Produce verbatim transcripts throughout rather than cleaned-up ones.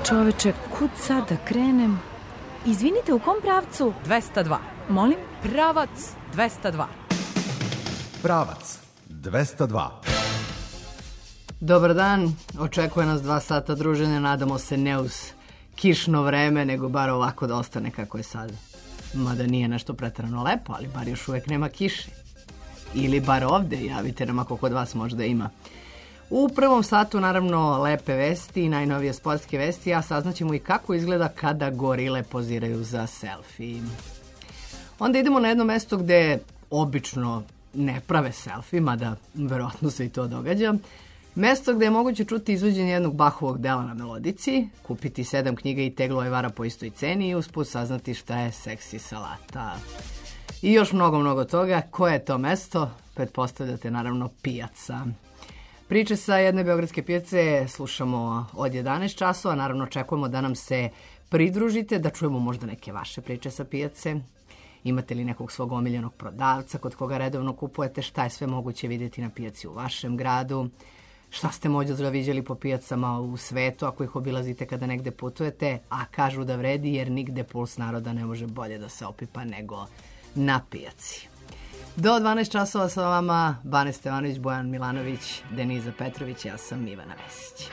čoveče, kud sad da krenem? Izvinite, u kom pravcu? dvesta dva. Molim? Pravac dvesta dva. Pravac dvesta dva. Dobar dan, očekuje nas dva sata druženja, nadamo se ne uz kišno vreme, nego bar ovako da ostane kako je sad. Mada nije nešto preterano lepo, ali bar još uvek nema kiše. Ili bar ovde, javite nam ako kod vas možda ima. U prvom satu naravno lepe vesti i najnovije sportske vesti, a saznaćemo i kako izgleda kada gorile poziraju za selfie. Onda idemo na jedno mesto gde obično ne prave selfie, mada verovatno se i to događa. Mesto gde je moguće čuti izvođenje jednog Bachovog dela na melodici, kupiti sedam knjiga i teglo ajvara po istoj ceni i usput saznati šta je seksi salata. I još mnogo, mnogo toga. Koje je to mesto? Pretpostavljate naravno pijaca. Priče sa jedne beogradske pijace slušamo od jedanaest časova. Naravno očekujemo da nam se pridružite, da čujemo možda neke vaše priče sa pijace. Imate li nekog svog omiljenog prodavca kod koga redovno kupujete? Šta je sve moguće vidjeti na pijaci u vašem gradu? Šta ste možda viđali po pijacama u svetu ako ih obilazite kada negde putujete? A kažu da vredi jer nigde puls naroda ne može bolje da se opipa nego na pijaci. Do dvanaest časova sa vama Bane Stevanović, Bojan Milanović, Deniza Petrović, ja sam Ivana Vesić.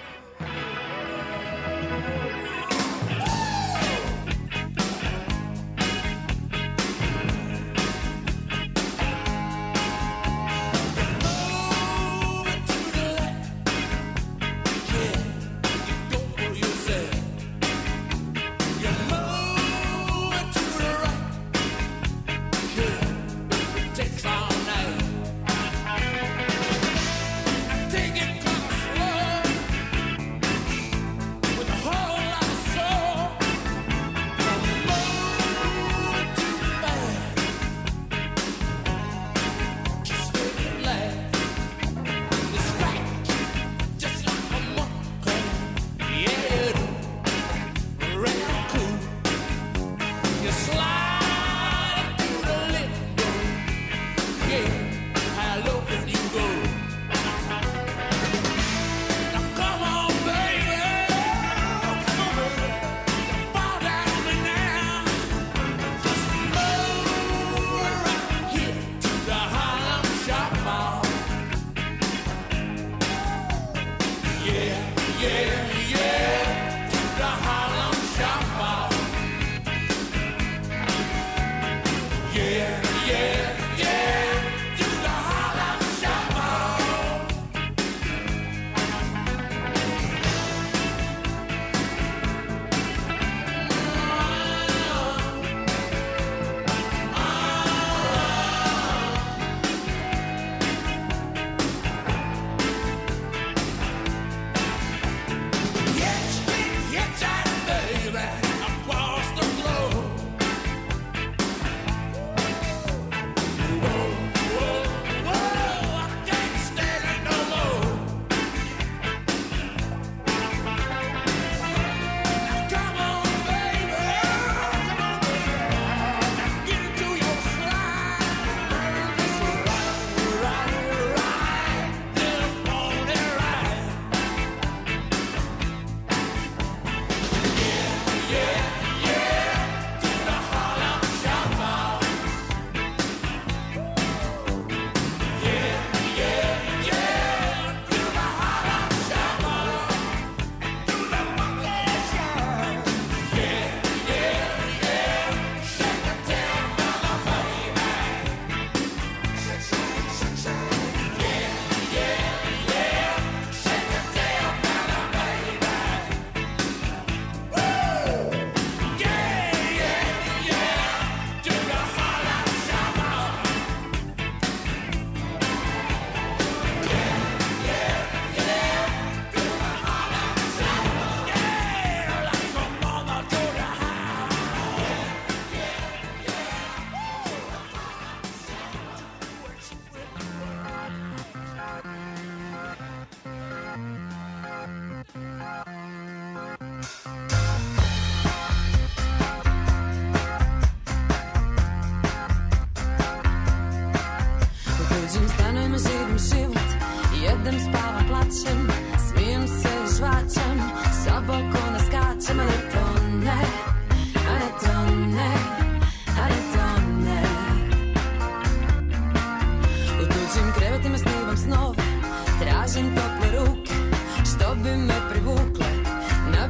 Jedem, spavam, plačem, smijem se, žvačem, sa balkona skačem.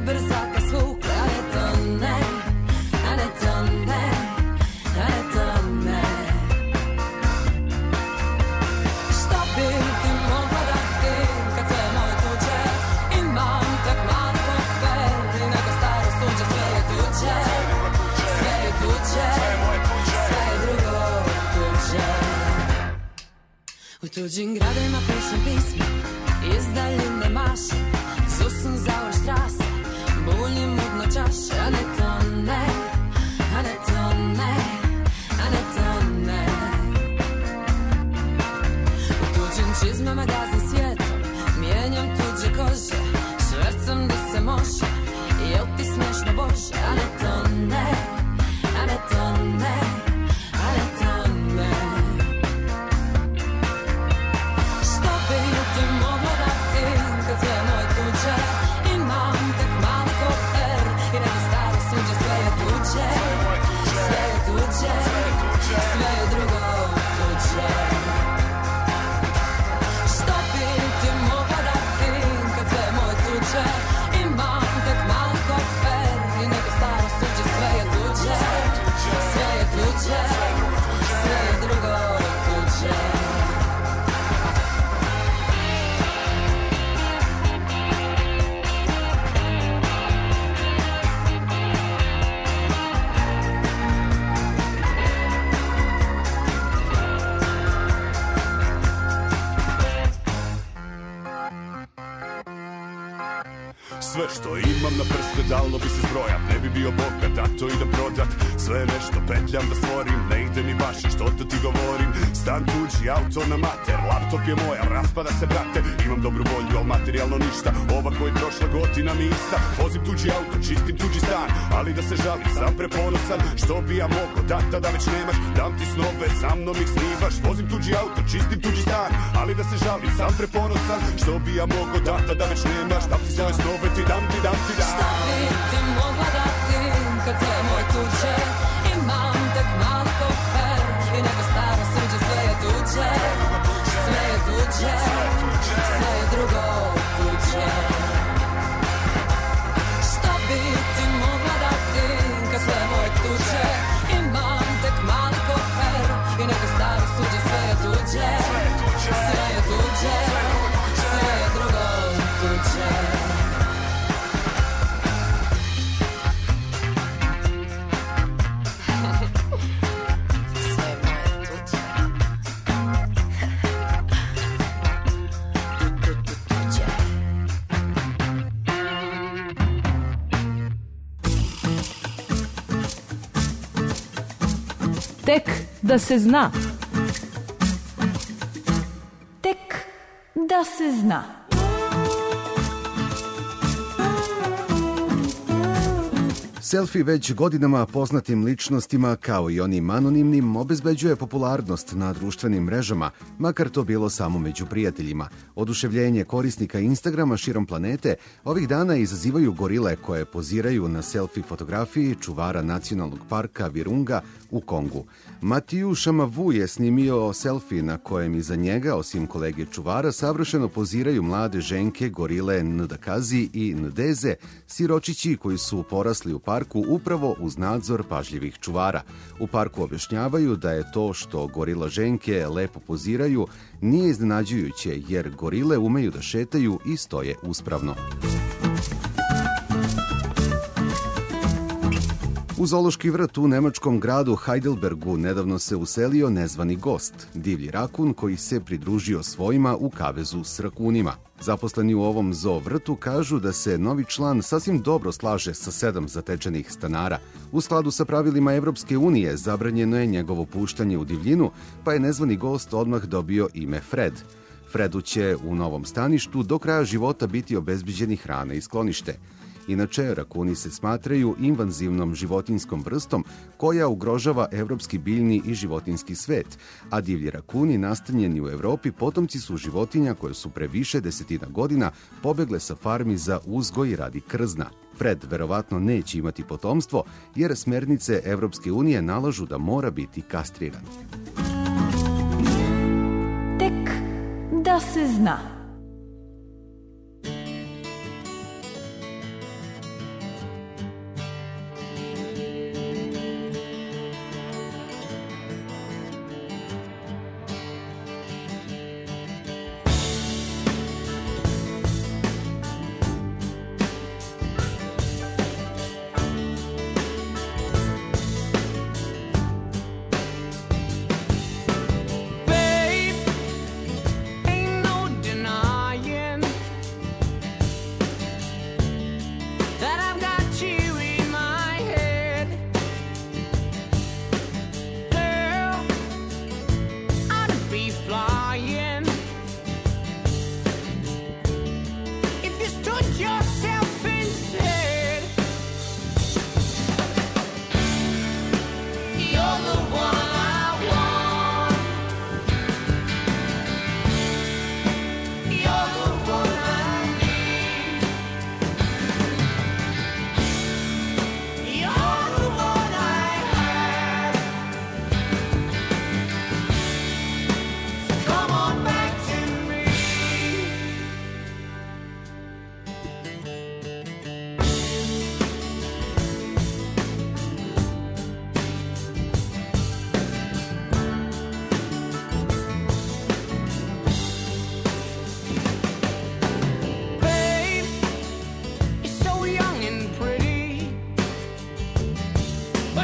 brzaka svukle, a ne to ne, a ne to ne, a ne to ne. Šta bi ti mogla dati kad sve moje tuđe? Imam tak mali kofer i neko staro suđe, sve je tuđe, sve je tuđe, sve je drugo tuđe. U tuđim gradima pišem pisma, iz daljine mašem, Susan Zauer Strasse, buljim mudno čaše, a ne to ne, a ne to ne, a ne to ne. U tuđim čizmama gazim svijetom, mijenjam tuđe kože, švercam da se može, jel ti smešno Bože, a ne to ne, a ne to ne, a ne to ne. Što bi ti moglo dati kad sve moje tuđe? Imam tek mali kofer i neko staro suđe, sve je tuđe, sve je tuđe, sve je drugo tuđe. Što bi ti moglo dati kad sve moje tuđe? Imam tek mali kofer i neko staro suđe, sve je tuđe, sve je tuđe, sve je drugo tuđe. Sve što imam na prste dalo bi se zbrojat, ne bi bio bogat, a to idem prodat. Sve nešto petljam da stvorim, ne ide mi baš što to ti govorim. Stan tuđi, auto na mater, laptop je moj, al raspada se brate. Imam dobru volju, al materijalno ništa, ova koji prošla godina mi ista. Vozim tuđi auto, čistim tuđi stan, ali da se žalim, sam preponosan. Što bi ja mogo, data da već nemaš, dam ti snove, sa mnom ih snivaš. Vozim tuđi auto, čistim tuđi stan, ali da se žalim, sam preponosan. Što bi ja mogo, data da već nemaš, dam ti svoje snove, ti dam ti, dam ti, dam. Šta bi ti mogla dati kad sve moje tuđe? Imam tek mali kofer i neko staro suđe, sve je tuđe, sve je tuđe, sve je drugo tuđe. Šta bi ti mogla dati kad sve moje tuđe? Imam tek mali kofer i neko staro suđe, sve je tuđe, sve je tuđe, sve je drugo tuđe. Tek da se zna. Tek da se zna. Selfie već godinama poznatim ličnostima, kao i onim anonimnim, obezbeđuje popularnost na društvenim mrežama, makar to bilo samo među prijateljima. Oduševljenje korisnika Instagrama širom planete ovih dana izazivaju gorile koje poziraju na selfie fotografiji čuvara nacionalnog parka Virunga u Kongu. Matiju Šamavu je snimio selfie na kojem iza njega, osim kolege čuvara, savršeno poziraju mlade ženke gorile Ndakazi i Ndeze, siročići koji su porasli u parku upravo uz nadzor pažljivih čuvara. U parku objašnjavaju da je to što gorila ženke lepo poziraju nije iznenađujuće, jer gorile umeju da šetaju i stoje uspravno. U zoološki vrt u nemačkom gradu Heidelbergu nedavno se uselio nezvani gost, divlji rakun koji se pridružio svojima u kavezu s rakunima. Zaposleni u ovom zoo vrtu kažu da se novi član sasvim dobro slaže sa sedam zatečenih stanara. U skladu sa pravilima Evropske unije zabranjeno je njegovo puštanje u divljinu, pa je nezvani gost odmah dobio ime Fred. Fredu će u novom staništu do kraja života biti obezbeđeni hrana i sklonište. Inače, rakuni se smatraju invazivnom životinjskom vrstom koja ugrožava evropski biljni i životinjski svet, a divlji rakuni nastanjeni u Evropi potomci su životinja koje su pre više desetina godina pobegle sa farmi za uzgoj radi krzna. Fred verovatno neće imati potomstvo, jer smernice Evropske unije nalažu da mora biti kastriran. Tek da se zna.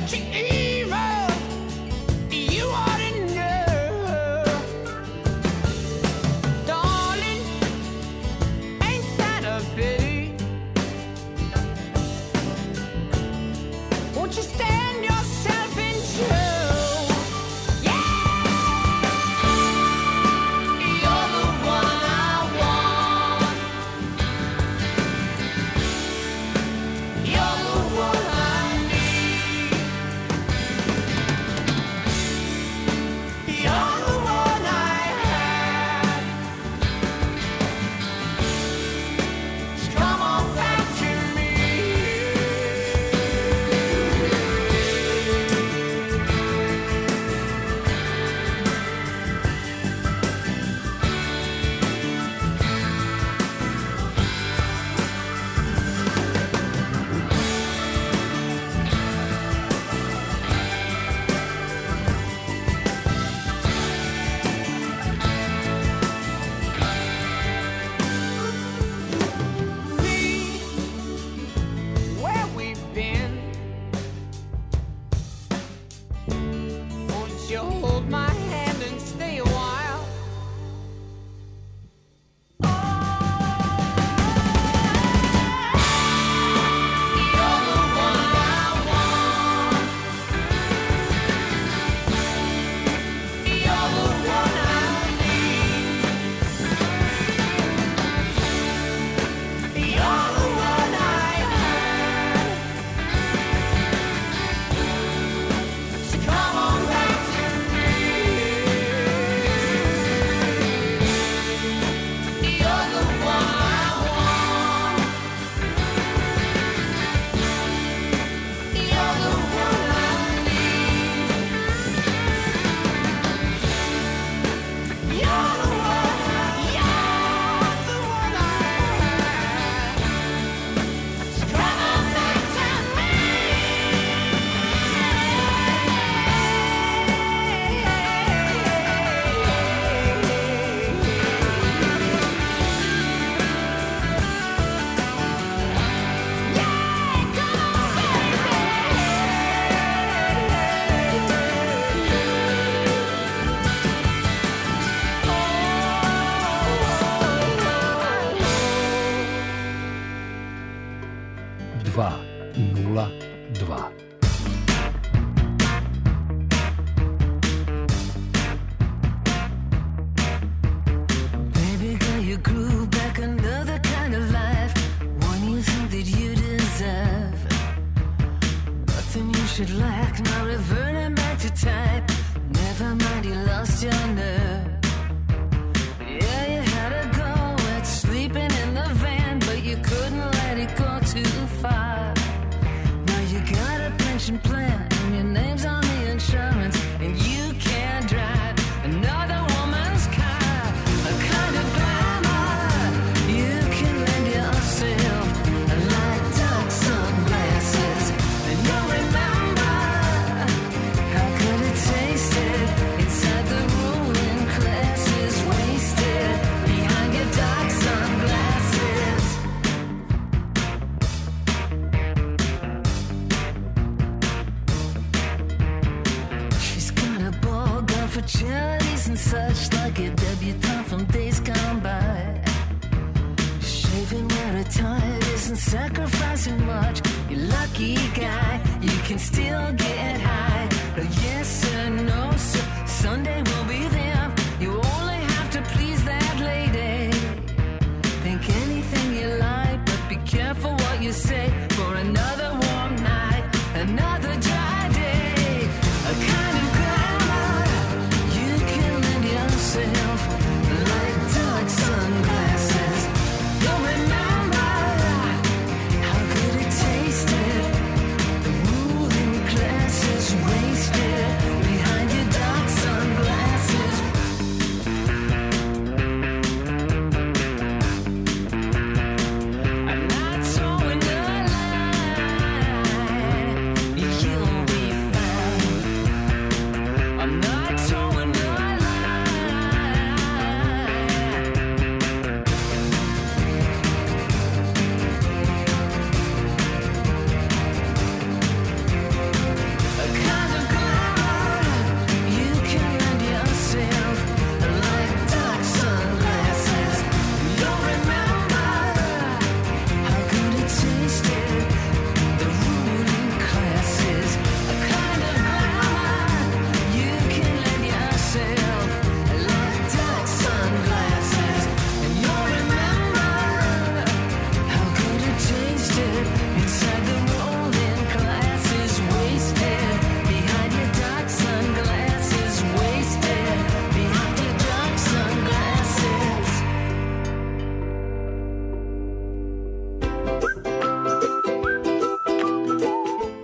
such evil, you ought to know. Darling, ain't that a pity? Won't you stand yourself in show? Yeah! You're the one I want. You're the one I need. You're the one I had. So come on back to me. See where we've been. Won't you hold my hand and stay a while? You're the one I want. You're the one I need. You're the one I had. So come on back to me. You're the one I want. You're the one I need. You're the one I, you're the one I had. So come on back to me. dva nula dva. Baby girl, you grew back another kind of life, one you think that you deserve. Nothing you should lack, now reverting back to type. Never mind, you lost your nerve. Yeah, you had a go at sleeping in the van, but you couldn't let it go too far. Now you got a pension plan, and your name's on the insurance, and you can't drive another woman's car. A kind of glamour you can lend yourself, like dark sunglasses, and you'll remember how good it tasted inside the ruling classes, wasted behind your dark sunglasses. She's got a ball gown for charities and such, like a debutante from days gone by. Shaving where her tired isn't sacrificing much. You lucky guy, you can still get high. A yes or no, sir, Sunday will be there. You only have to please that lady. Think anything you like, but be careful what you say. For another warm night, another dry day, a kind of glamour you can lend yourself, like dark sunglasses. You'll remember how good it tasted. The ruling classes wasted behind your dark sunglasses. I'm not throwing a line.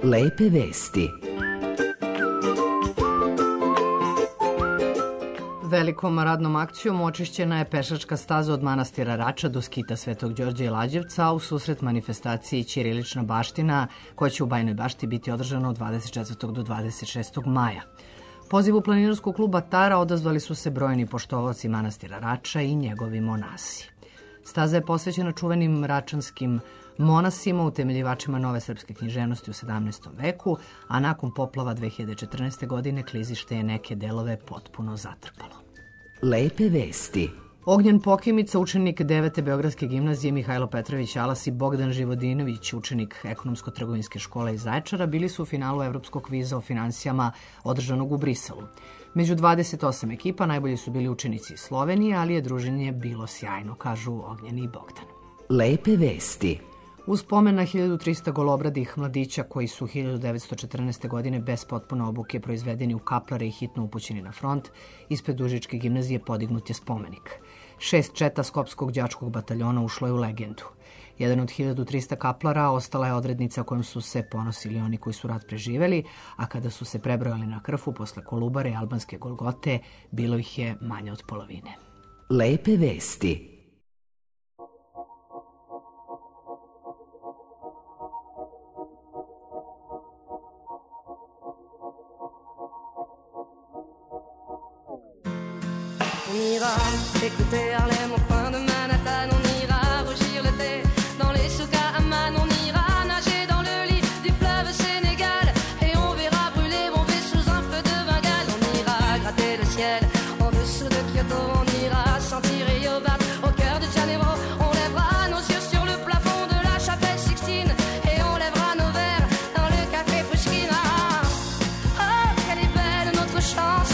Lepe vesti. Velikom radnom akcijom očišćena je pešačka staza od manastira Rača do skita Svetog Đorđa i Lađevca, a u susret manifestaciji Ćirilična baština, koja će u Bajnoj Bašti biti održana od dvadeset četvrtog do dvadeset šestog maja. Pozivu planinarskog kluba Tara odazvali su se brojni poštovaoci manastira Rača i njegovi monasi. Staza je posvećena čuvenim račanskim monasima, utemeljivačima nove srpske književnosti u sedamnaestom veku, a nakon poplava dve hiljade četrnaeste. godine klizište je neke delove potpuno zatrpalo. Lepe vesti. Ognjen Pokimica, učenik devete Beogradske gimnazije, Mihajlo Petrović Alas i Bogdan Živodinović, učenik ekonomsko-trgovinske škole iz Zaječara, bili su u finalu evropskog kviza o finansijama održanog u Briselu. Među dvadeset osam ekipa najbolji su bili učenici iz Slovenije, ali je druženje bilo sjajno, kažu Ognjen i Bogdan. Lepe vesti. U spomen na hiljadu trista golobradih mladića koji su hiljadu devetsto četrnaeste. godine bez potpune obuke proizvedeni u kaplare i hitno upućeni na front, ispred Užičke gimnazije podignut je spomenik. Šest četa Skopskog đačkog bataljona ušlo je u legendu. Jedan od hiljadu trista kaplara ostala je odrednica kojom su se ponosili oni koji su rat preživeli, a kada su se prebrojali na Krfu posle Kolubare i albanske Golgote, bilo ih je manje od polovine. Lepe vesti. On ira écouter Harlem au coin de Manhattan, on ira rougir le thé dans les souks à Amman, on ira nager dans le lit du fleuve Sénégal et on verra brûler Bombay sous un feu de Bengale. On ira gratter le ciel en dessous de Kyoto, on ira sentir Rio battre au cœur de Janeiro, on lèvera nos yeux sur le plafond de la chapelle Sixtine et on lèvera nos verres dans le café Pushkin. Ah, oh, quelle est belle notre chance.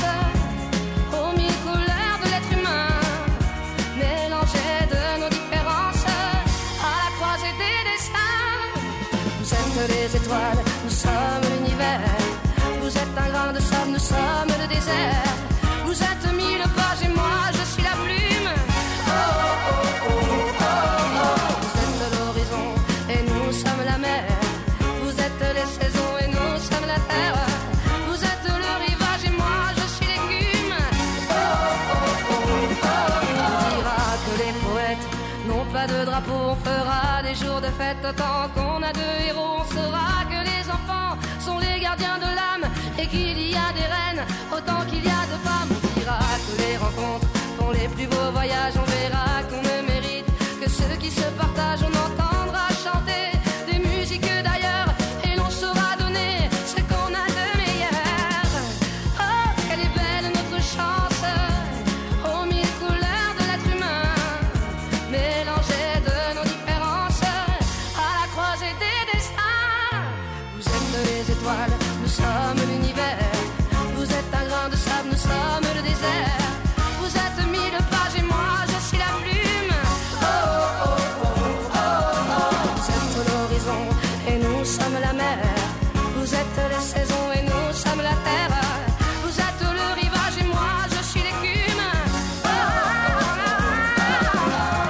Les étoiles, nous sommes l'univers. Vous êtes un grain de sable, nous sommes le désert. Vous êtes mille pages et moi je suis la plume. Oh oh oh oh oh oh. Vous êtes l'horizon et nous sommes la mer. Vous êtes les saisons et nous sommes la terre. Vous êtes le rivage et moi je suis l'écume. Oh oh oh oh oh. On dira que les poètes n'ont pas de drapeau, on fera des jours de fête tant qu'on a deux héros. On saura que les enfants sont les gardiens de l'âme et qu'il y a des reines autant qu'il y a de femmes. On dira que les rencontres font les plus beaux voyages. On verra qu'on ne mérite que ceux qui se partagent. On entendra chanter des musiques d'ailleurs et l'on saura donner ce qu'on a de meilleur. Oh, quelle est belle notre chance aux mille couleurs de l'être humain, mélangées de nos différences à la croisée des destins. Vous êtes les étoiles, nous sommes l'univers. Vous êtes un grain de sable, nous sommes le désert. Vous êtes mille pages et moi je suis la plume. Oh oh oh oh oh oh. Vous êtes l'horizon et nous sommes la mer. Vous êtes les saisons et nous sommes la terre. Vous êtes le rivage et moi je suis l'écume. Oh oh oh oh oh.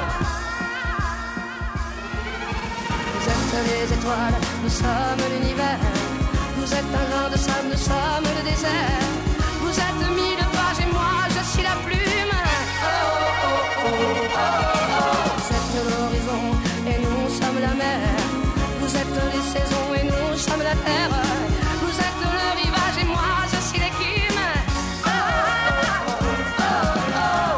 Vous êtes les étoiles, nous sommes l'univers. Vous êtes un grain de sable, nous sommes le désert. Vous êtes mille pages et moi je suis la plume. Oh oh oh oh oh oh. Vous êtes l'horizon et nous sommes la mer. Vous êtes les saisons et nous sommes la terre. Vous êtes le rivage et moi je suis l'écume. Oh oh oh oh oh.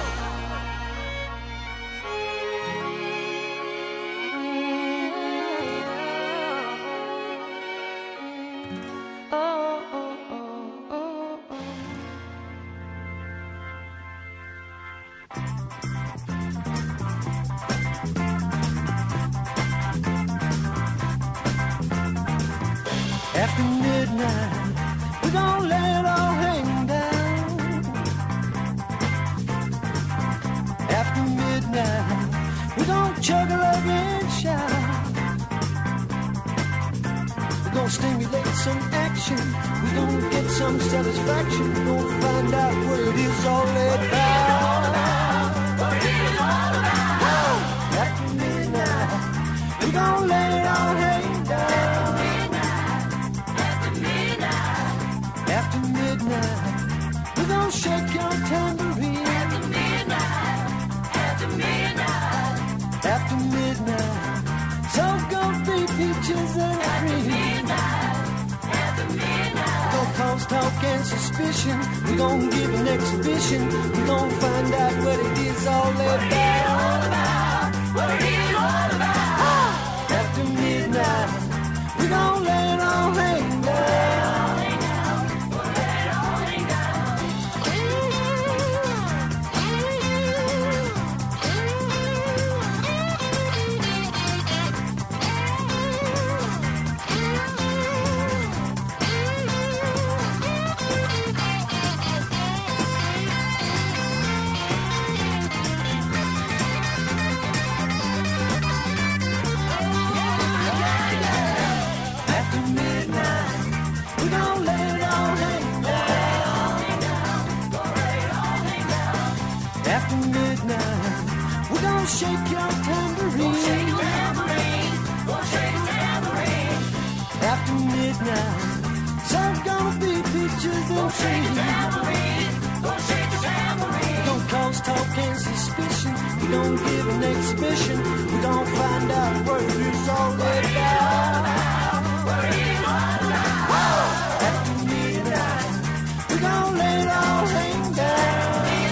After midnight, we don't let it all hang down. After midnight, we don't chug a lug and shout. We're gonna stimulate some action. We're gonna get some satisfaction. We're gonna find out what it is all about. What it is all about. After midnight, we don't let it all hang down. and suspicion. We gon' give an exhibition. We gon' find out what it is all about. What it is all about. Ah! After midnight, we gon' let it all hang down. Shake your tambourine. Shake your tambourine. Shake your tambourine. After midnight, there's gonna be pictures and shake your tambourine. Shake your tambourine. We gon' cause talk and suspicion. We gon' give an exhibition. We gon' find out what it is all about. What it is all about. After midnight, we gon' let it all hang down.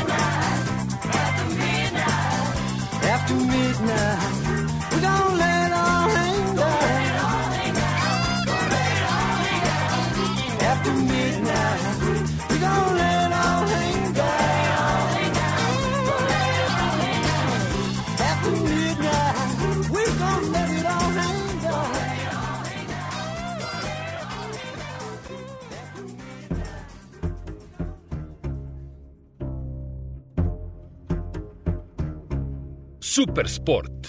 After midnight, we gon' let it all hang down. After midnight, we gon' let it all hang down. After midnight, we gon' let it all hang down. Super sport.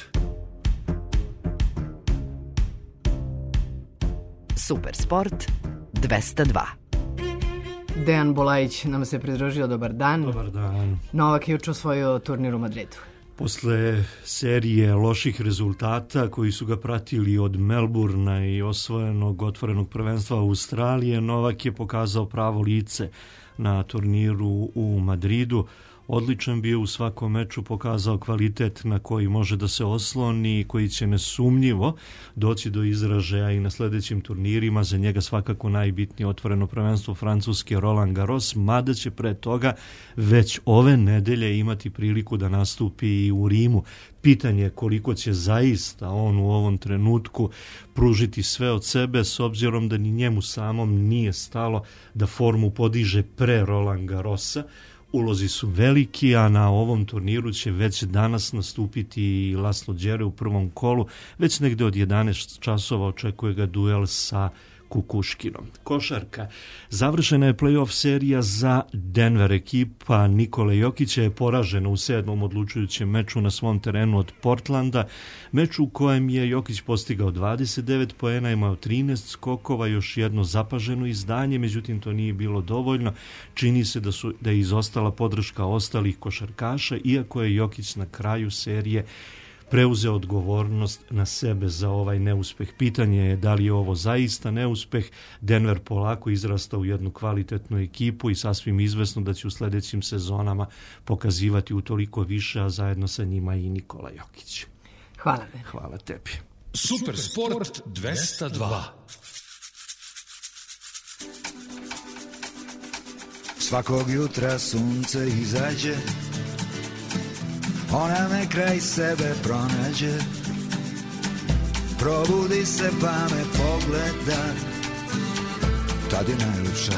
Super sport dvesta dva. Dejan Bulajić nam se pridružio, dobar dan. Dobar dan. Novak je juče osvojio turnir u Madridu. Posle serije loših rezultata koji su ga pratili od Melburna i osvojenog otvorenog prvenstva Australije, Novak je pokazao pravo lice na turniru u Madridu. Odličan bio u svakom meču, pokazao kvalitet na koji može da se osloni i koji će nesumnjivo doći do izražaja i na sljedećim turnirima. Za njega svakako najbitnije otvoreno prvenstvo Francuske Roland Garros, mada će pre toga već ove nedelje imati priliku da nastupi i u Rimu. Pitanje je koliko će zaista on u ovom trenutku pružiti sve od sebe, s obzirom da ni njemu samom nije stalo da formu podiže pre Roland Garrosa. Ulozi su veliki, a na ovom turniru će već danas nastupiti i Laslo Đere u prvom kolu. Već negde od jedanaest časova očekuje ga duel sa Kukuškinom. Košarka. Završena je play-off serija za Denver. Ekipa Nikole Jokića je poražena u sedmom odlučujućem meču na svom terenu od Portlanda. Meč u kojem je Jokić postigao dvadeset devet poena, imao trinaest skokova, još jedno zapaženo izdanje, međutim to nije bilo dovoljno. Čini se da, su, da je izostala podrška ostalih košarkaša, iako je Jokić na kraju serije preuzeo odgovornost na sebe za ovaj neuspeh. Pitanje je da li je ovo zaista neuspeh. Denver polako izrasta u jednu kvalitetnu ekipu i sasvim izvesno da će u sljedećim sezonama pokazivati utoliko više, a zajedno sa njima i Nikola Jokić. Hvala. Hvala tebi. Super sport dvesta dva. Svakog jutra sunce izađe, ona me kraj sebe pronađe, probudi se pa me pogleda, tad je najljepša.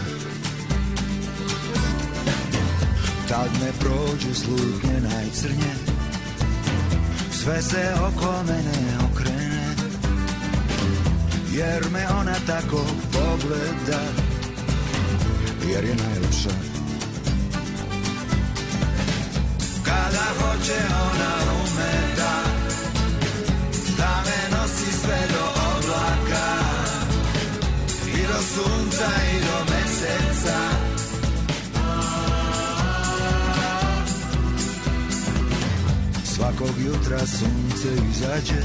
Tad me prođu slutnje najcrnje, sve se oko mene okrene, jer me ona tako pogleda, jer je najljepša. Kada hoće ona ume da, da me nosi sve do oblaka i do sunca i do meseca. Svakog jutra sunce izađe,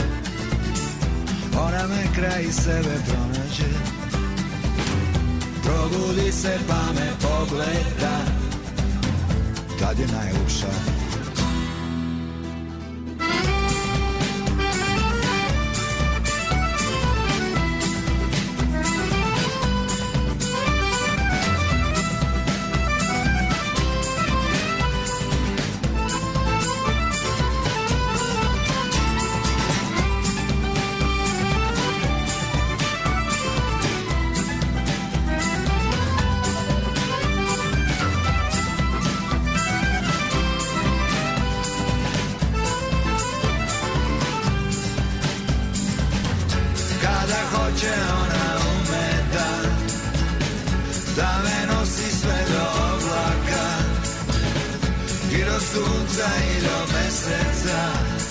ona me kraj sebe pronađe, probudi se pa me pogleda, tad je najljepša. Kada hoće ona ume da Da me nosi sve do oblaka I do sunca i do meseca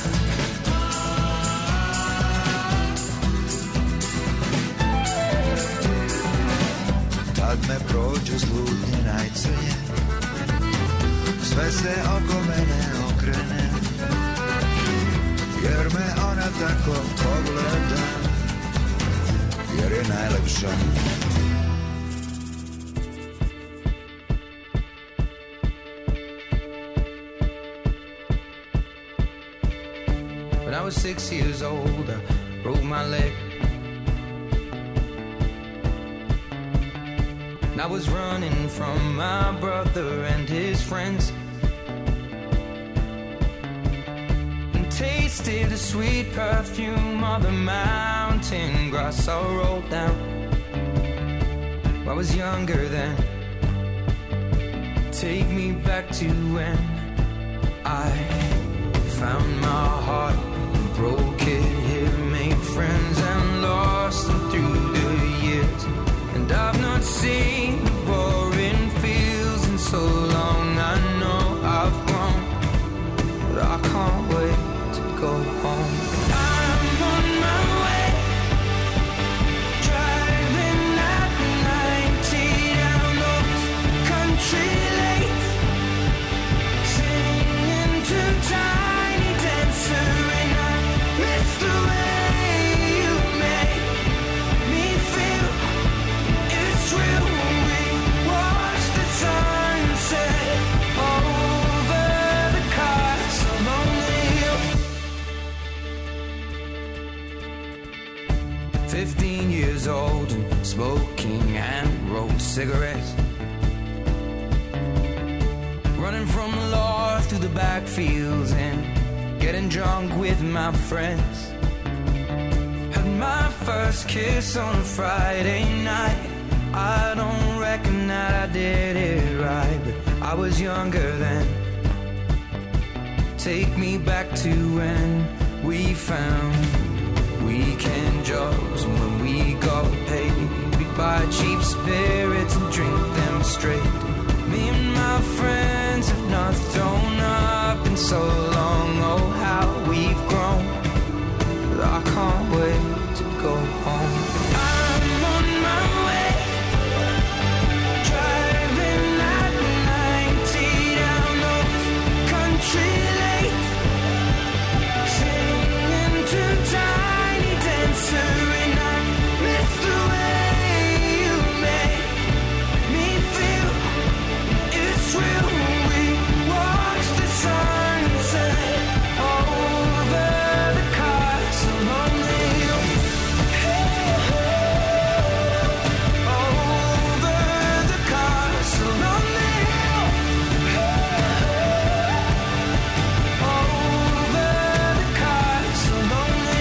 Tad me prođe slutnje najcrnje Sve se oko mene okrene Jer me ona tako pogleda Jer je najlepša When I was six years old, I broke my leg. I was running from my brother and his friends and tasted the sweet perfume of the mountain grass I rolled down. I was younger then. Take me back to when I found my heart, broke it here, made friends and lost them through the years. And I've not seen the boring fields in so long. I know I've grown, but I can't wait to go home. I'm on my way, driving at ninety down those country lanes, singing to Tiny Dancer, and I miss the way you make me feel. It's real when we watch the sunset over the castle on the hill. Fifteen years old and smoking and rolled cigarettes, running from the law through the backfields and getting drunk with my friends. Had my first kiss on a Friday night. I don't reckon that I did it right, but I was younger then. Take me back to when we found weekend jobs, and when we got paid, we'd buy cheap spirits and drink them straight. Me and my friends have not thrown up in so long. Oh, how we've grown, but I can't wait to go home. I'm on my way, driving at ninety down those country lanes, singing to Tiny Dancer, and I miss the way you make me feel. It's real when we watch the sunset over the castle on the hill. Over the castle on the hill. Over the castle on the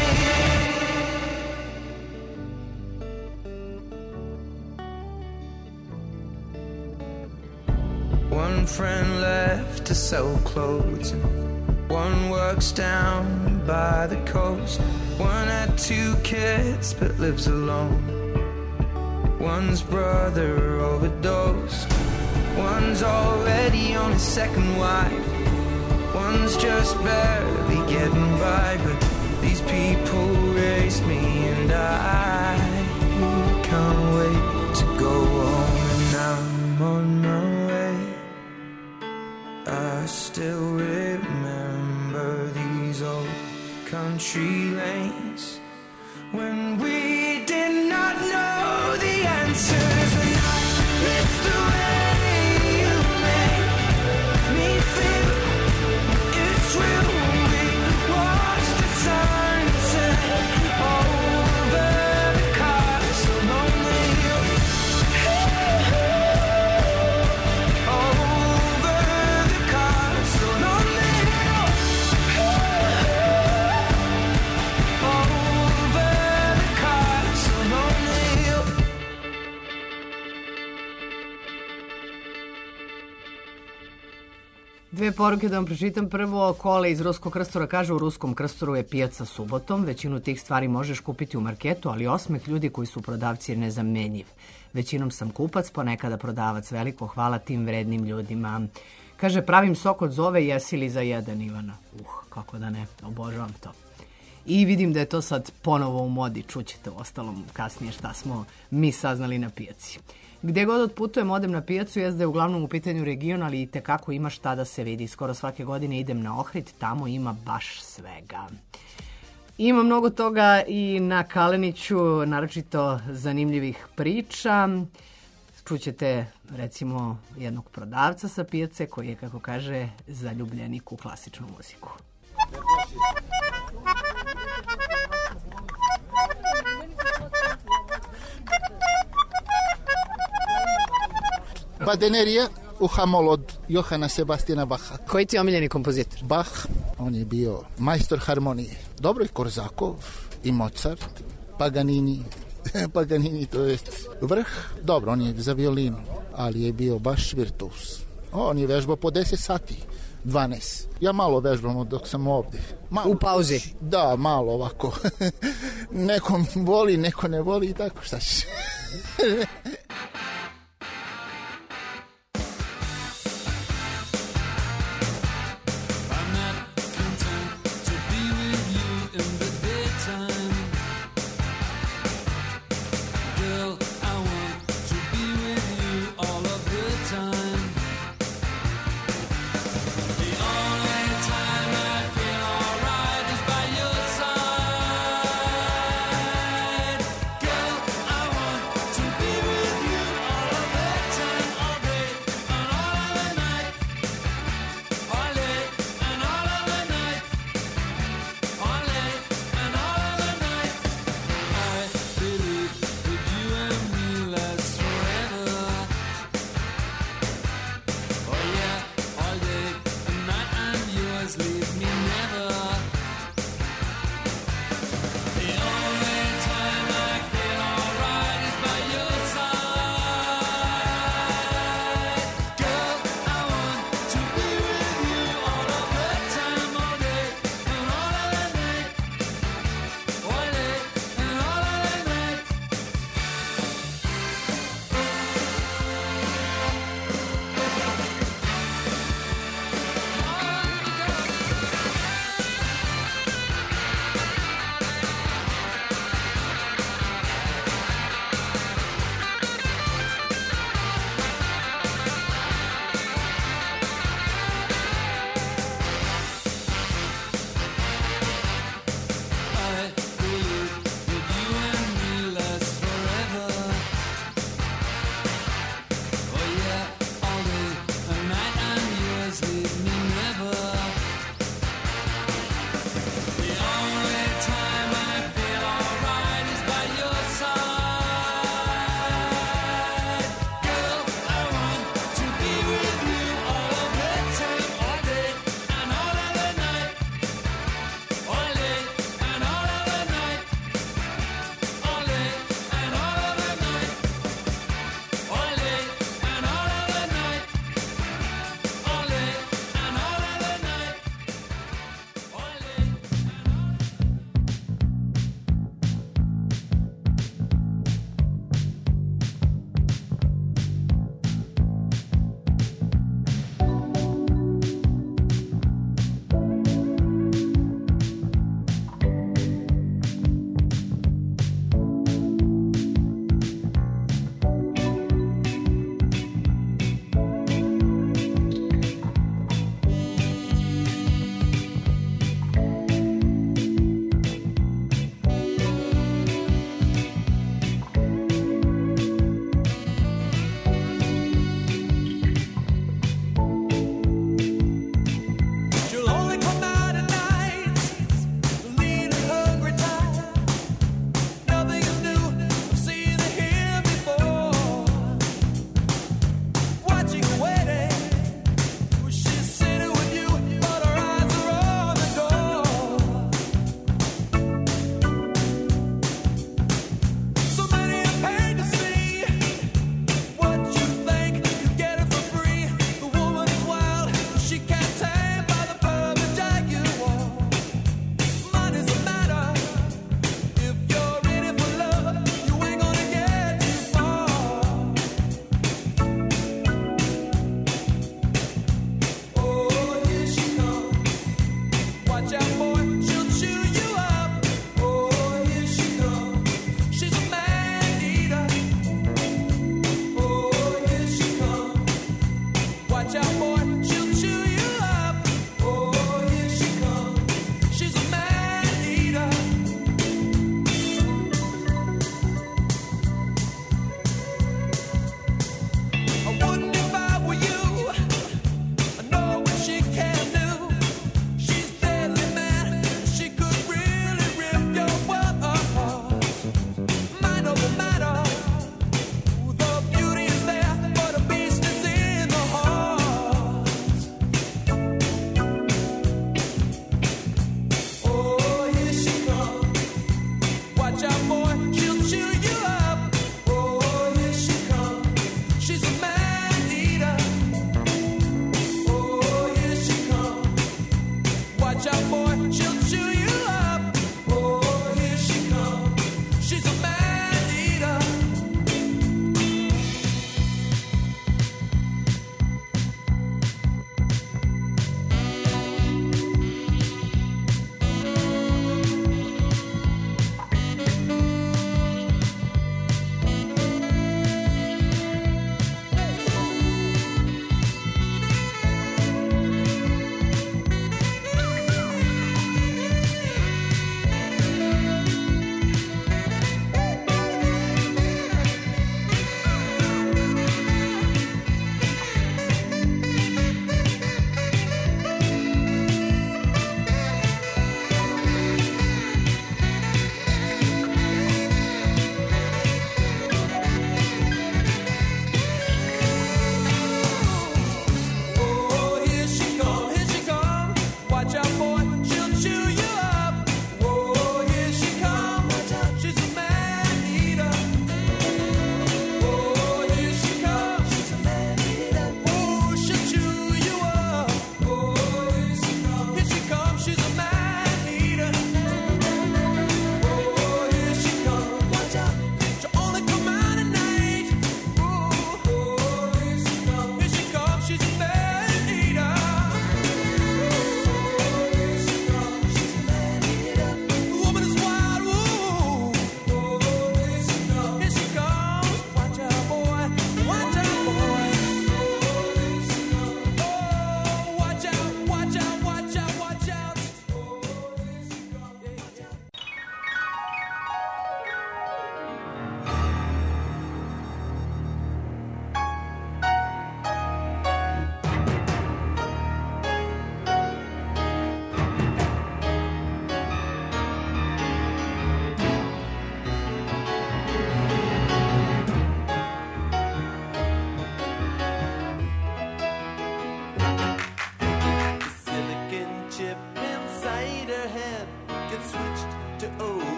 hill. One friend left to sell clothes, one works down by the coast. One had two kids but lives alone. One's brother overdosed. One's already on his second wife. One's just barely getting by. But these people raised me, and I can't wait to go home. And I'm on my way. I still remember these old country lanes when we did not know the answers, and I miss the way you make me feel. It's real when we watch the sunset over the castle on the hill. Over the castle on the hill. Over the castle on the hill. Dve poruke da vam pročitam. Prvo, Kole iz Ruskog Krstora kaže: u Ruskom Krstoru je pijaca subotom, većinu tih stvari možeš kupiti u marketu, ali osmeh ljudi koji su prodavci je nezamenjiv. Većinom sam kupac, ponekada prodavac. Veliko hvala tim vrednim ljudima. Kaže, pravim sok od zove, jesi li za jedan, Ivana? Uh, kako da ne, obožavam to. I vidim da je to sad ponovo u modi, čućete u ostalom kasnije šta smo mi saznali na pijaci. Gde god otputujem, odem na pijacu, jezda je uglavnom u pitanju region, ali i tekako ima šta da se vidi. Skoro svake godine idem na Ohrid, tamo ima baš svega. Ima mnogo toga i na Kaleniću, naročito zanimljivih priča. Čućete recimo jednog prodavca sa pijace koji je, kako kaže, zaljubljenik u klasičnu muziku. Badenerija u Hamol od Johana Sebastiana Bacha. Koji ti je omiljeni kompozitor? Bach, on je bio majstor harmonije. Dobro i Korzakov, i Mozart, Paganini. Paganini, to je vrh. Dobro, on je za violinu, ali je bio baš virtuos. On je vežbao po deset sati, dvanaest. Ja malo vežbam dok sam ovdje. Malo. U pauzi? Da, malo ovako. Neko voli, neko ne voli i tako, šta će.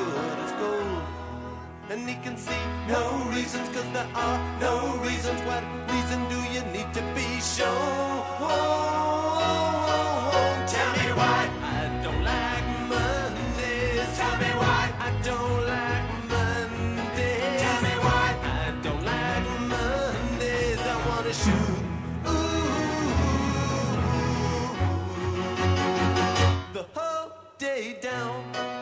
good as gold. And he can see no reasons, cause there are no reasons. What reason do you need to be shown? Tell me why I don't like Mondays. Tell me why I don't like Mondays. Tell me why I don't like Mondays. I wanna shoot the whole day down.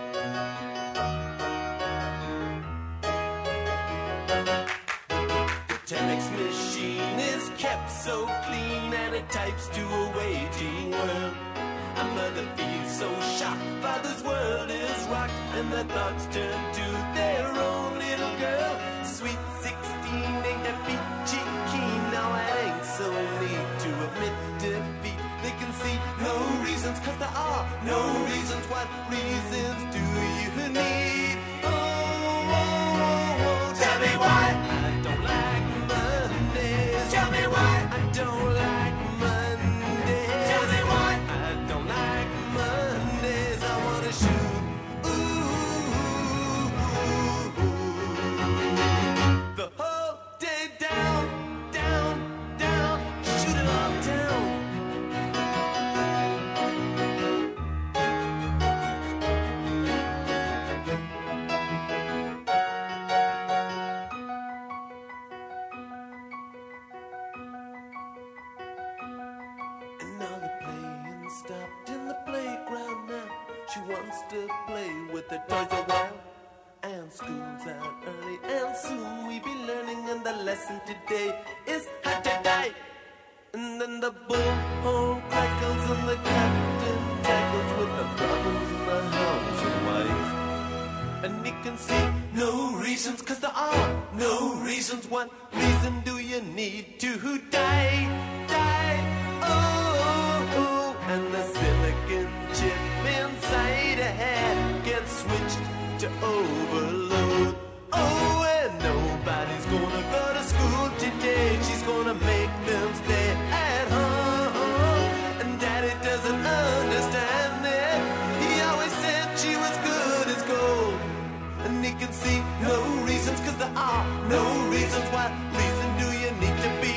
The telex machine is kept so clean and it types to a waiting world. A mother feels so shocked, father's world is rocked, and their thoughts turn to their own little girl. Sweet sixteen ain't that peachy keen. Now it ain't so neat to admit defeat. They can see no reasons, cause there are no reasons. What reasons do you need? Oh, oh, oh, oh. Tell me why I don't like Mondays. Tell me why I don't like Mondays. Tell me why I don't like Mondays. I wanna shoot ooh, the whole day down, down, down. Shoot it all down. And now the playing stopped in the playground now. She wants to play with her toys a while. And school's out early and soon we be learning. And the lesson today is how to die. And then the bullhorn crackles and the captain tackles with the problems in the house and wife. And he can see no reasons, cause there are no reasons. What reason do you need to die? Die, oh, oh. And the silicon chip inside a head gets switched to overload. Oh, and nobody's gonna go to school today. She's gonna make them stay at home. And daddy doesn't understand it. He always said she was good as gold. And he can see no reasons, cause there are no reasons. What reason do you need to be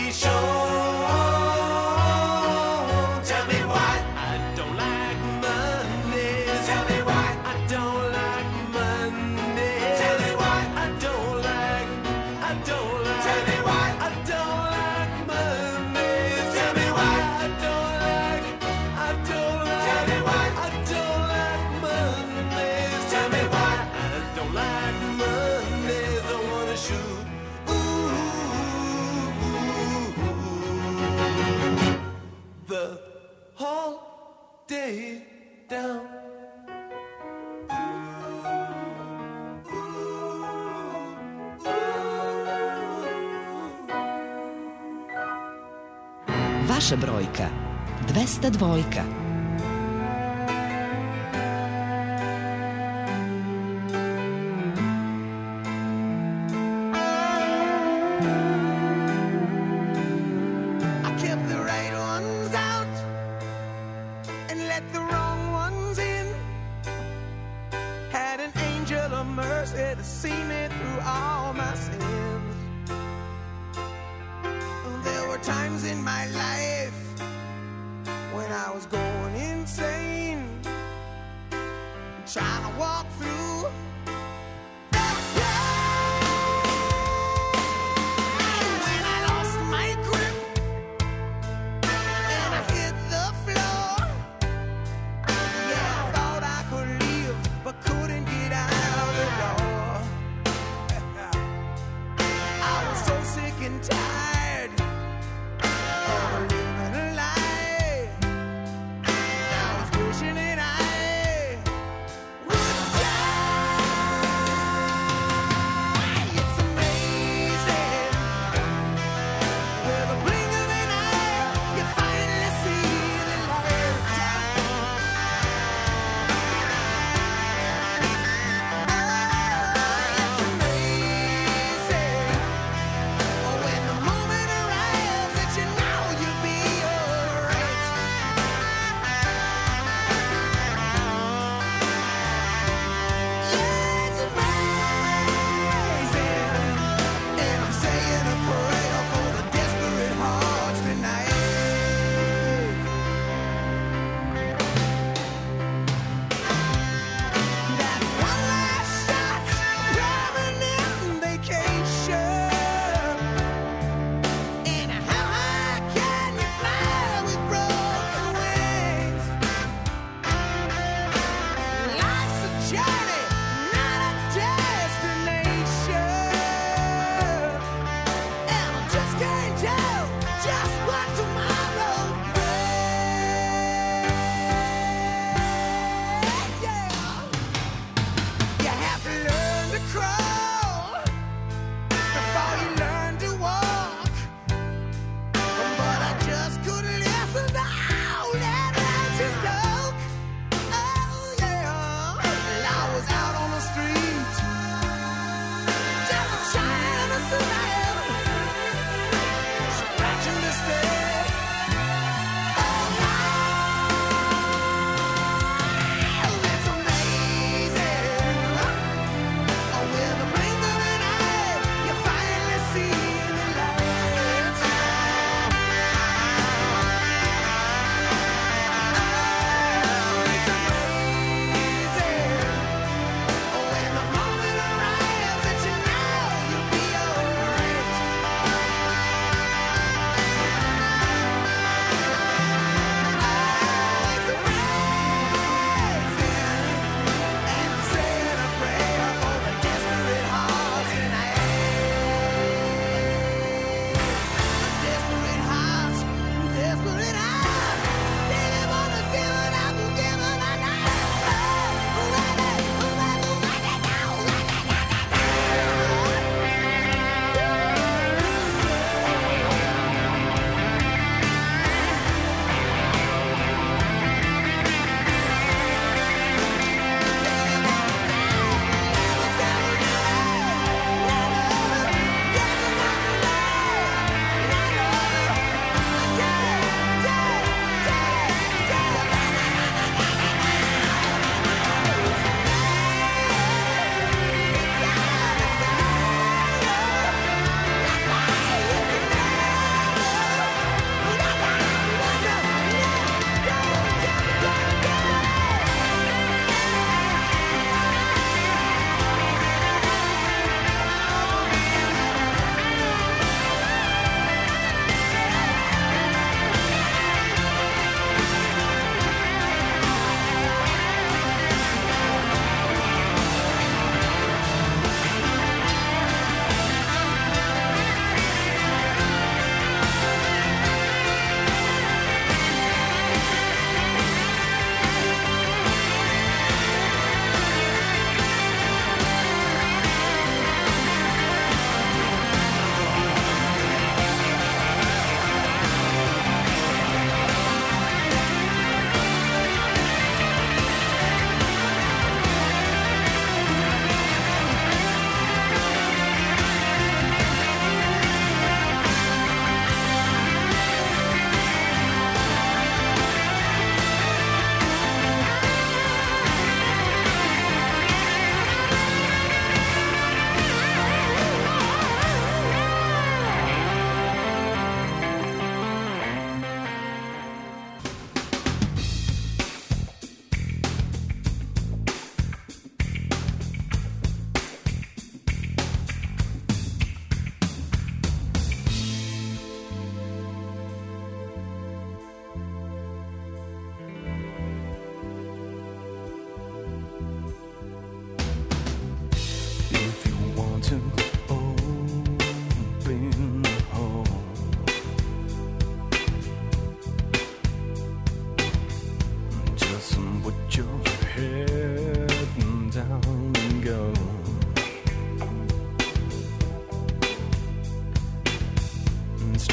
shown? Tell me why I don't like Mondays. Tell me why I don't like Mondays. Tell me why I don't like, I don't like. Tell me why I don't like Mondays. Tell me why I don't like, I don't like. Tell me why I don't like Mondays. Tell me why I don't like Mondays. I wanna shoot the whole day down. Vaša brojka dvesta dvojka. I kept the right ones out and let the wrong ones in. Had an angel of mercy to see me through all my sins. There were times in my life when I was going insane, trying to walk through that pain. When I lost my grip and I hit the floor, yeah, I thought I could leave, but couldn't get out the door. I was so sick and tired of living a lie. I was wishing that I would die. It's amazing. With a blink of an eye, you finally see the light. Oh, it's amazing. When the moment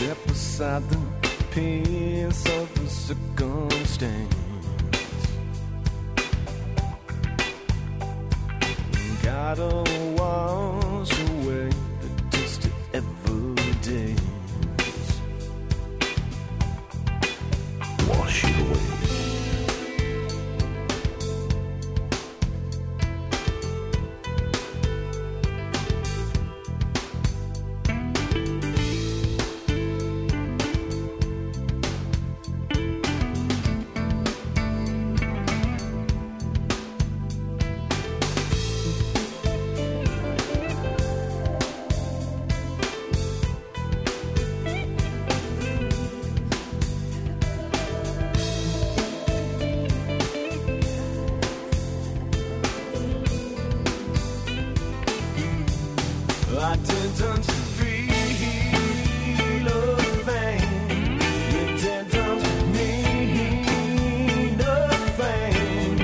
step aside the pace of the circumstance. Gotta wash away the dust of evidence. Wash it away. I didn't feel a thing. You didn't mean a thing.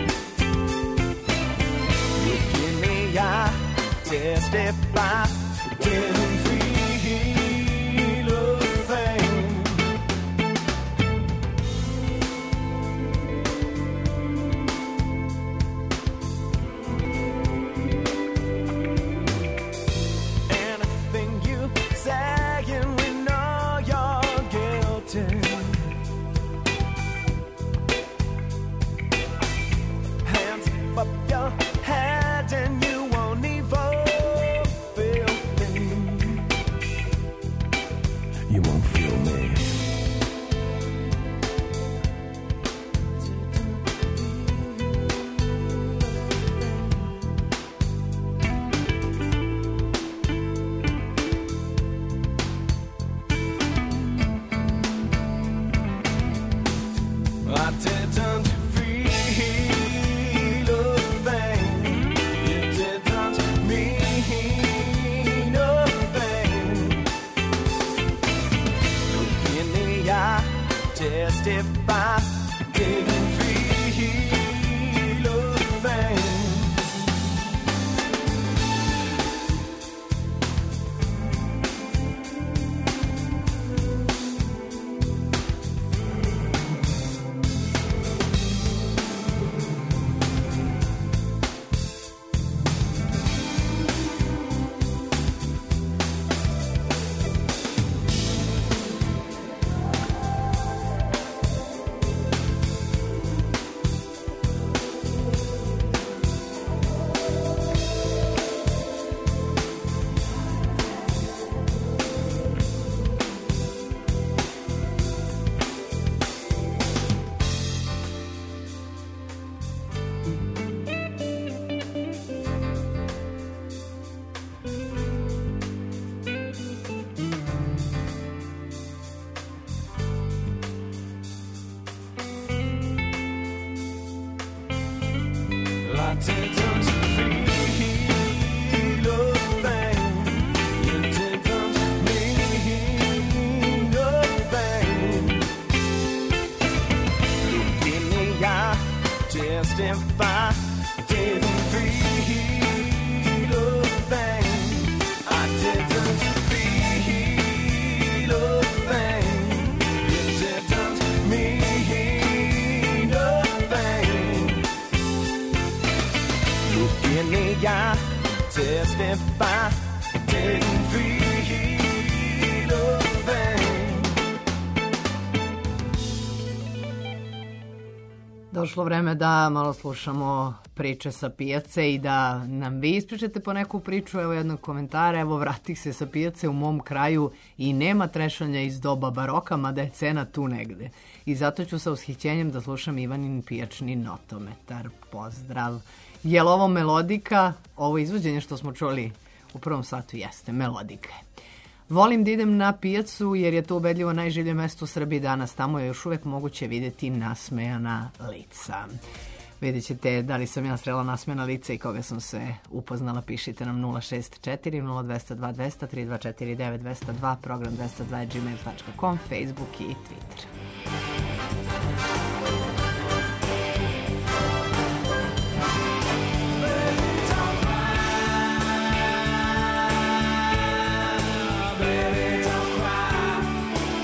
You give me, I testify. Didn't feel a thing. Saying we know you're guilty. Hands up your head and you won't even feel me. You won't feel me. I didn't feel a thing. You didn't mean a thing. Look in the eye, testify. Didn't feel a thing. I didn't feel a thing. You didn't mean a thing. Look in the eye, testify. Didn't feel a thing. I didn't feel a thing. You didn't mean a thing. Look in the eye, testify. Didn't feel a thing. Došlo vreme da malo slušamo priče sa pijace i da nam vi ispričate po neku priču. Evo jednog komentara, evo vratih se sa pijace u mom kraju i nema trešanja iz doba baroka, mada je cena tu negde. I zato ću sa ushićenjem da slušam Ivanin pijačni notometar. Pozdrav. Je li ovo melodika? Ovo izvođenje što smo čuli u prvom satu jeste melodika. Volim da idem na pijacu jer je to ubedljivo najživlje mesto u Srbiji danas. Tamo je još uvek moguće vidjeti nasmejana lica. Vidjet ćete da li sam ja srela nasmejana lica i koga sam se upoznala. Pišite nam nula šest četiri nula dva nula dva dva tri dva četiri devet dva nula dva, program dvesta dva gmail tačka com, Facebook i Twitter. Baby, don't cry.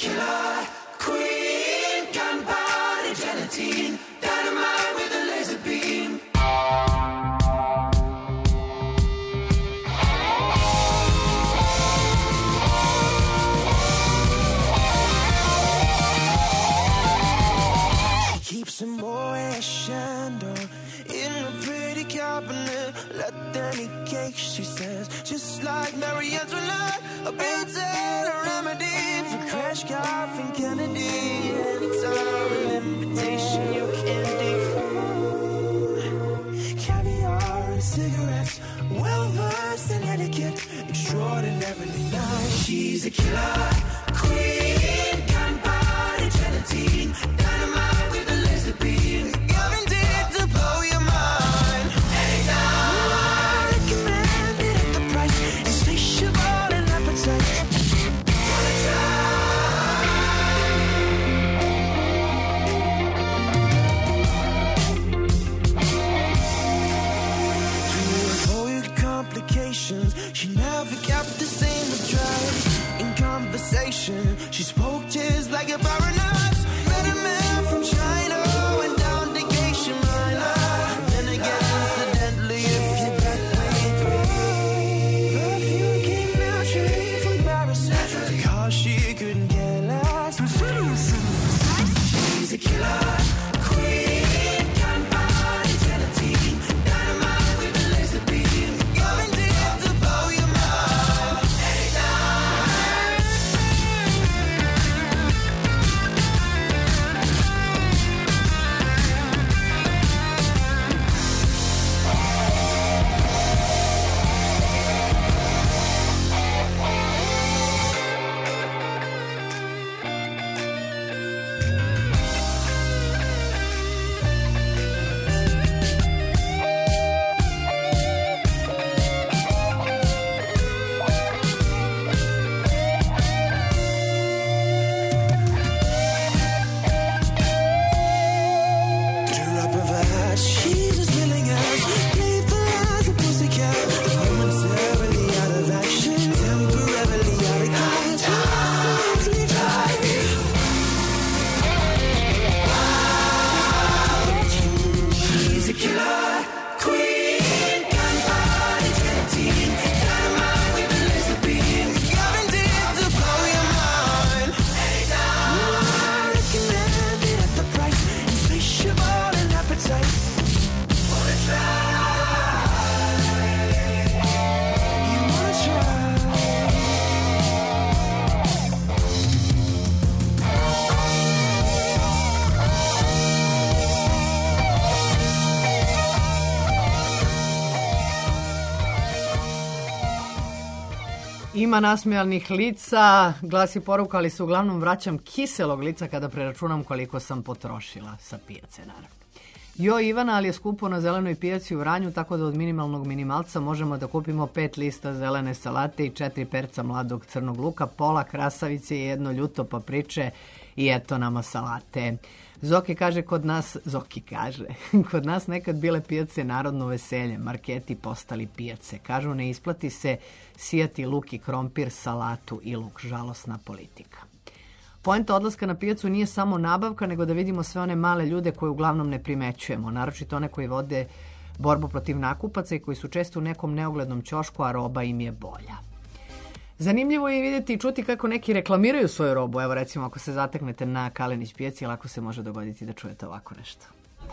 killer queen, gunpowder gelatine, dynamite with a laser beam. She keeps a Moet Chandon in a pretty cabinet. Let them eat cake, she says, just like Marie Antoinette. A bait's and a remedy for Crash Cough and Kennedy. Anytime an invitation you can decline. Caviar and cigarettes, well versed in etiquette, extraordinarily nice. She's a killer queen, gunpowder gelatine, dynamite with a laser beam, guaranteed to blow your mind. Anytime I recommend it at the price, insatiable and appetite. Wanna try to avoid complications? She never kept the same address. In conversation, she spoke just like a baroness. Met a man from China, went down to Geisha Minor. Then again, incidentally, if you're that way through, perfume came naturally from Paris. Because she couldn't get less. She's a killer queen, gunpowder gelatine, dynamite with a laser beam, guaranteed to blow your mind. Anytime. Drop of her hat, she's as willing as playful as a pussycat. Momentarily out of action, temporarily out of class. Absolutely right. She's a killer queen, gunpowder gelatine, dynamite with a laser beam, guaranteed to blow your mind. Anytime I recommend it at the price, insatiable and appetite. Wanna try? You wanna try? Ima nasmejalnih lica, glasi poruka, ali se uglavnom vraćam kiselog lica kada preračunam koliko sam potrošila sa pijace, naravno. Jo, Ivana, ali je skupo na zelenoj pijaci u Vranju, tako da od minimalnog minimalca možemo da kupimo pet lista zelene salate i četiri perca mladog crnog luka, pola krasavice i jedno ljuto papriče i eto nama salate. Zoki kaže kod nas, Zoki kaže, kod nas nekad bile pijace narodno veselje, marketi postali pijace. Kažu ne isplati se sijati luk i krompir, salatu i luk. Žalosna politika. Poenta odlaska na pijacu nije samo nabavka, nego da vidimo sve one male ljude koje uglavnom ne primećujemo, naročito one koji vode borbu protiv nakupaca i koji su često u nekom neoglednom ćošku, a roba im je bolja. Zanimljivo je vidjeti i čuti kako neki reklamiraju svoju robu. Evo recimo ako se zateknete na Kalenić pijaci, lako se može dogoditi da čujete ovako nešto.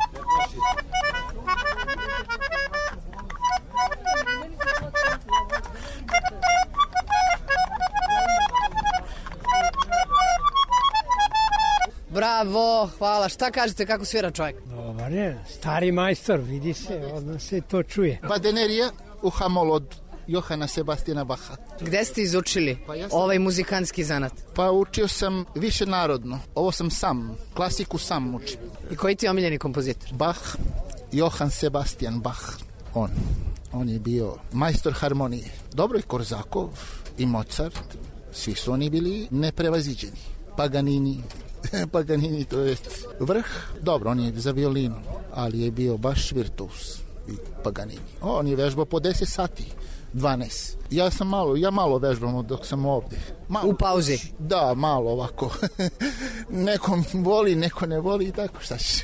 Bravo, hvala. Šta kažete, kako svira čovjek? Dobar je, stari majstor, vidi se, odmah se to čuje. Badenerija u Hamol od Johana Sebastiana Bacha. Gde ste izučili Pa ja sam- ovaj muzikanski zanat? Pa učio sam više narodno. Ovo sam sam, klasiku sam učim. I koji ti je omiljeni kompozitor? Bach, Johann Sebastian Bach. On. On je bio majstor harmonije. Dobro i Korzakov i Mozart. Svi su oni bili neprevaziđeni. Paganini, Paganini to jest vrh. Dobro, on je za violinu, ali je bio baš virtuos. i Paganini. On je vežbao po deset sati, dvanaest. Ja sam malo, ja malo vežbam dok sam ovdje. Malo, u pauzi? Da, malo ovako. Neko voli, neko ne voli i tako, šta će.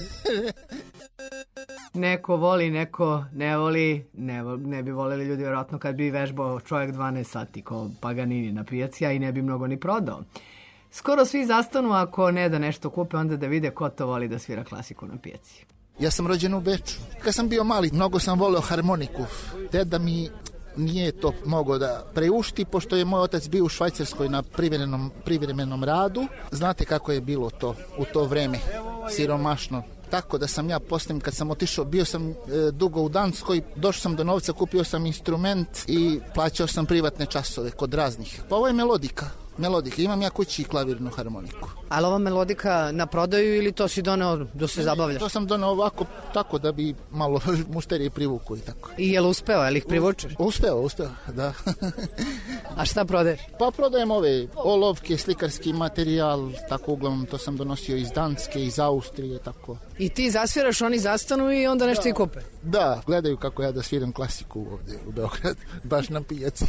Neko voli, neko ne voli, ne, ne bi voleli ljudi vjerojatno kad bi vežbao čovjek dvanaest sati ko Paganini na pijaci, a i ne bi mnogo ni prodao. Skoro svi zastanu, ako ne da nešto kupe, onda da vide ko to voli da svira klasiku na pijaci. Ja sam rođen u Beču. Kad sam bio mali, mnogo sam volio harmoniku. Deda mi nije to mogao da preušti, pošto je moj otac bio u Švajcarskoj na privremenom, privremenom radu. Znate kako je bilo to u to vreme, siromašno. Tako da sam ja poslije, kad sam otišao, bio sam e, dugo u Danskoj, došao sam do novca, kupio sam instrument i plaćao sam privatne časove kod raznih. Pa ovo je melodika. Melodika. Imam ja kući klavirnu harmoniku. Ali ova melodika na prodaju ili to si doneo da se zabavljaš? To sam doneo ovako, tako da bi malo mušterije privuku i tako. I je li uspeo, je li ih privučeš? Uspeo, uspeo, da. A šta prodaješ? Pa prodajem ove olovke, slikarski materijal, tako uglavnom to sam donosio iz Danske, iz Austrije, tako. I ti zasviraš, oni zastanu i onda nešto da, i kupe? Da, gledaju kako ja da sviram klasiku ovdje u Beogradu, baš na pijaci.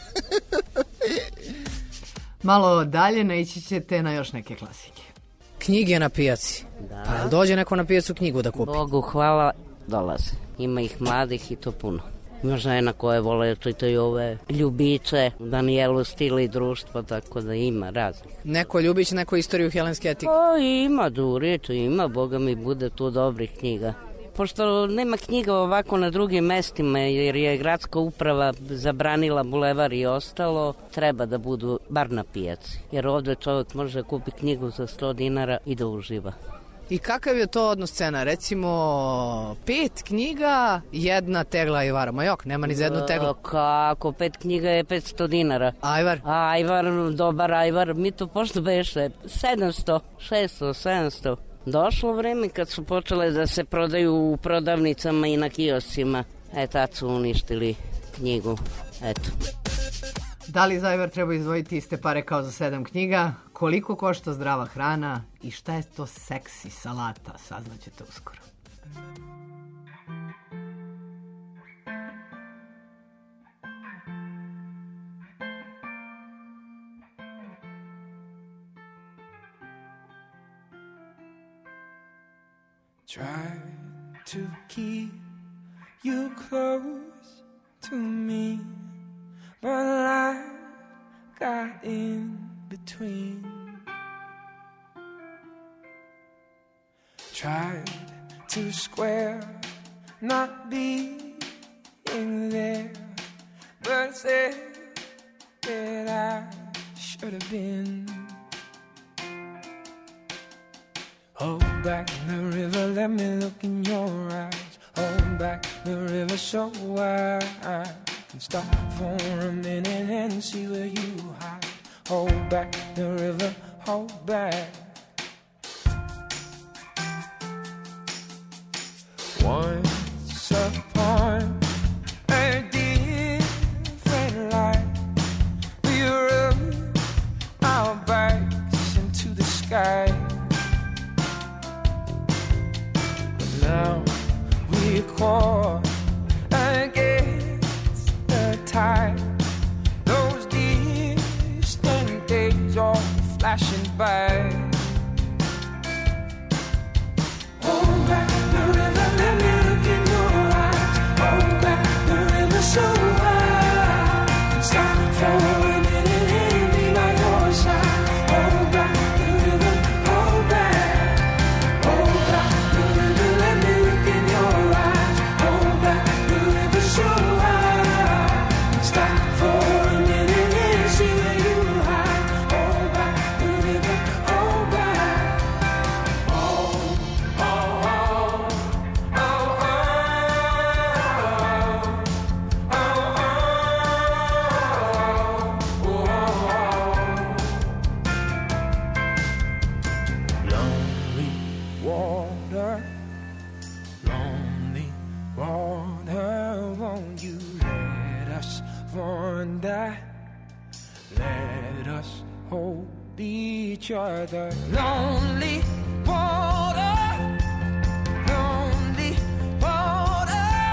Malo dalje naići ćete na još neke klasike. Knjige na pijaci. Da. Pa jel dođe neko na pijacu knjigu da kupi? Bogu hvala, dolaze. Ima ih mladih i to puno. Ima žena koje vole čitaju ove Ljubiće, Danijelu Stili i društvo, tako da ima raznih. Neko Ljubić, neko istoriju helenske etike? O, ima, Durić, ima, Boga mi bude tu dobrih knjiga. Pošto nema knjiga ovako na drugim mestima, jer je gradska uprava zabranila bulevar i ostalo, treba da budu bar na pijaci. Jer ovdje čovjek može kupiti knjigu za sto dinara i da uživa. I kakav je to odnos cena? Recimo, pet knjiga, jedna tegla Ajvara. Ma jok, nema ni za jednu teglu. Kako? Pet knjiga je petsto dinara. Ajvar? Ajvar, dobar Ajvar. Mi to pošto beše sedamsto, šesto, sedamsto. Došlo vreme kad su počele da se prodaju u prodavnicama i na kioscima. E, tad su uništili knjigu. Eto. Da li za Ajvar treba izdvojiti iste pare kao za sedam knjiga? Koliko košta zdrava hrana? I šta je to seksi salata? Saznaćete uskoro. Try to keep you close to me, but life got in between. Tried to square not being there, but said that I should have been. Hold back the river, let me look in your eyes. Hold back the river so I, I can stop for a minute and see where you hide. Hold back the river, hold back. Once upon a different life, we rubbed our backs into the sky. Now we're caught against the tide. Those distant days are flashing by. Hold back the river, let me look in your eyes. Hold back the river so I can stop for a minute and be by your side. Hold back the river, hold back. Hold back the river, let me look in your eyes. Hold back the river so I can stop for a minute and see where you hide. Hold back the river, hold back. Oh, oh, oh, oh, oh, oh, oh, oh, oh. Lonely water, lonely water, won't you let us wander? Let us hold each other. Lonely water, lonely water,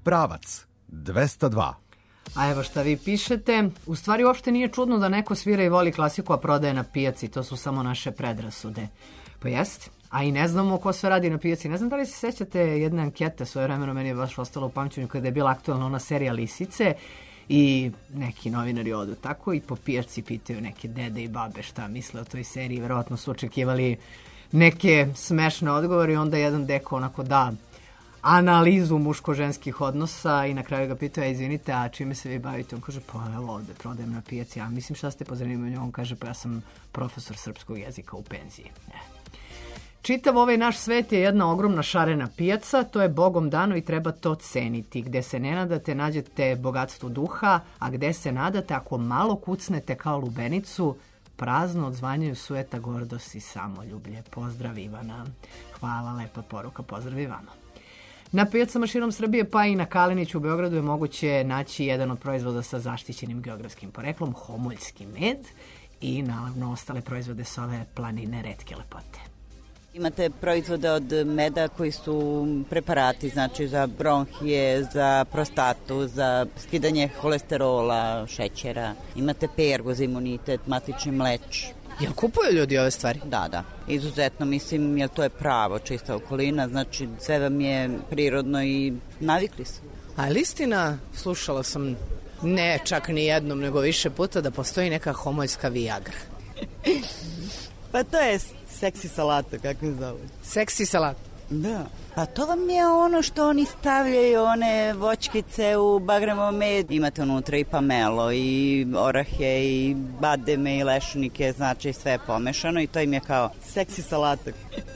Pravac dvesta dva. A evo šta vi pišete. U stvari uopšte nije čudno da neko svira i voli klasiku, a prodaje na pijaci. To su samo naše predrasude. Pa jeste. A i ne znamo ko sve radi na pijaci. Ne znam da li se sećate jedne ankete, svoje vremeno meni je baš ostalo u pamćenju kada je bila aktualna ona serija Lisice i neki novinari odu tako i po pijaci pitaju neke dede i babe šta misle o toj seriji. Verovatno su očekivali neke smešne odgovore i onda jedan deko onako da analizu muško-ženskih odnosa i na kraju ga pitao, izvinite, a čime se vi bavite? On kaže, pa evo ovde, prodajem na pijaci. A mislim, šta ste po zanimanju? On kaže, pa ja sam profesor srpskog jezika u penziji. Ne. Čitav ovaj naš svet je jedna ogromna šarena pijaca, to je Bogom dano i treba to ceniti. Gde se ne nadate, nađete bogatstvo duha, a gde se nadate, ako malo kucnete kao lubenicu, prazno odzvanjaju sueta, gordost i samoljublje. Pozdrav Ivana. Hvala, lepa poruka, pozdrav Ivana. Na pijacama širom Srbije, pa i na Kaleniću u Beogradu je moguće naći jedan od proizvoda sa zaštićenim geografskim poreklom, homoljski med i naravno ostale proizvode s ove planine retke lepote. Imate proizvode od meda koji su preparati, znači za bronhije, za prostatu, za skidanje holesterola, šećera. Imate pergo za imunitet, matični mleč. Jel kupuju ljudi ove stvari? Da, da. Izuzetno, mislim, jer to je pravo, čista okolina, znači sve vam je prirodno i navikli su. A je li istina, slušala sam, ne čak ni jednom, nego više puta, da postoji neka homoljska viagra? Pa to je seksi salata, kako je zove. Seksi salata? Da. Pa to vam je ono što oni stavljaju, one voćkice u bagremovom med. Imate unutra i pamelo, i orahe, i bademe, i lešunike, znači sve je pomešano i to im je kao seksi salata.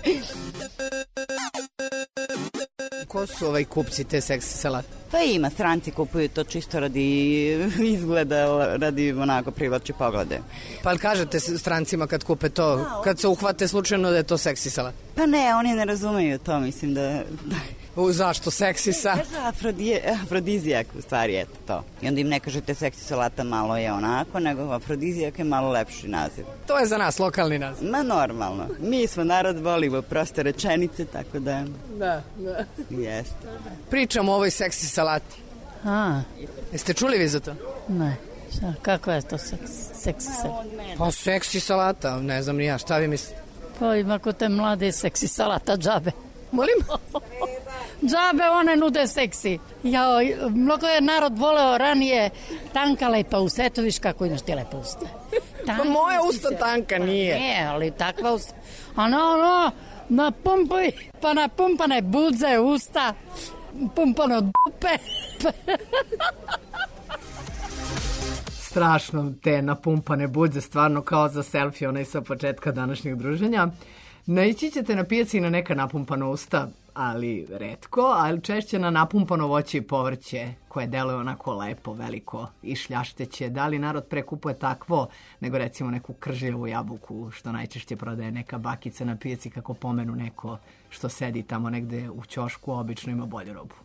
Ko su ovaj kupci te seksi salate? Pa ima, stranci kupuju to čisto radi izgleda, radi onako privlači poglede. Pa li kažete strancima kad kupe to, kad se uhvate slučajno da je to seksi salat? Pa ne, oni ne razumeju to, mislim da... U, zašto seksi salat? Afrodije, afrodizijak u stvari, eto to. I onda im ne kažete seksi salata, malo je onako, nego afrodizijak je malo lepši naziv. To je za nas lokalni naziv. Ma normalno. Mi smo narod, volimo proste rečenice, tako da... Da, da. Jeste. Pričamo o ovoj seksi salati. A. Jeste čuli vi za to? Ne. Šta, kakva je to seks, seksi salata? Pa seksi salata, ne znam ni ja, šta vi mislite? Pa ima kod te mlade seksi salata džabe. Molim? Džabe one nude seksi. Ja, mnogo je narod voleo ranije tanka lepa usta. Eto viš kako imaš ti lepa usta. Pa moja usta tanka nije. Ne, ali takva usta. A no, no, napumpaj, pa napumpane budze usta, pumpano dupe. Strašno te napumpane budze, stvarno kao za selfie, onaj sa početka današnjeg druženja. Naići ćete na pijaci na neka napumpana usta, ali retko, ali češće na napumpano voće i povrće, koje deluje onako lepo, veliko i šljašteće. Da li narod pre kupuje takvo, nego recimo neku kržljavu jabuku, što najčešće prodaje neka bakica na pijaci kako pomenu neko što sedi tamo negde u ćošku, obično ima bolju robu.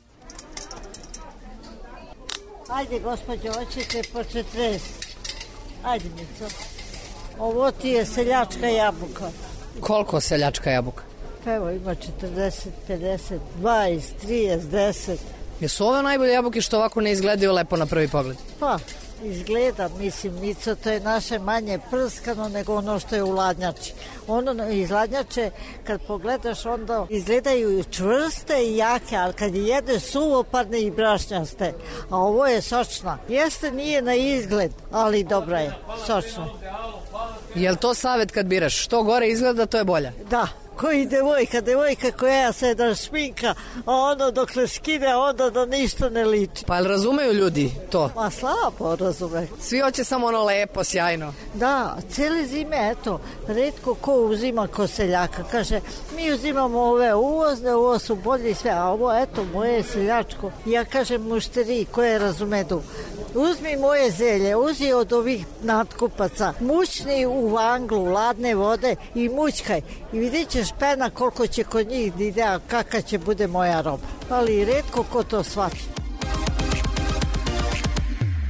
Ajde, gospođo, hoćete po četrdeset. Ajde, Mico. Ovo ti je seljačka jabuka. Koliko seljačka jabuka? Pa evo, ima četrdeset, pedeset, dvadeset, trideset, deset. Jesu ove najbolje jabuke što ovako ne izgledaju lepo na prvi pogled? Pa, izgleda, mislim, Mico, to je naše manje prskano nego ono što je u ladnjači. Ono iz ladnjače, kad pogledaš, onda izgledaju čvrste i jake, ali kad je jede suvo, padne i brašnjaste. A ovo je sočna. Jeste, nije na izgled, ali dobra je, sočna. Je li to savjet kad biraš? Što gore izgleda, to je bolja? Da. Koji devojka, devojka koja se da šminka, a ono dokle skine, onda da ništa ne liči. Pa jel razumeju ljudi to? Pa slabo razume. Svi hoće samo ono lepo, sjajno. Da, cijeli zime, eto, redko ko uzima ko seljaka. Kaže, mi uzimamo ove uvozne, ovo su bolje i sve, a ovo, eto, moje je seljačko. Ja kažem mušteri koje razumedu. Uzmi moje zelje, uzi od ovih natkupaca, mućni u vanglu, ladne vode i mućkaj. I vidit ćeš pena koliko će kod njih da ide, a kakva će bude moja roba. Ali redko ko to shvati.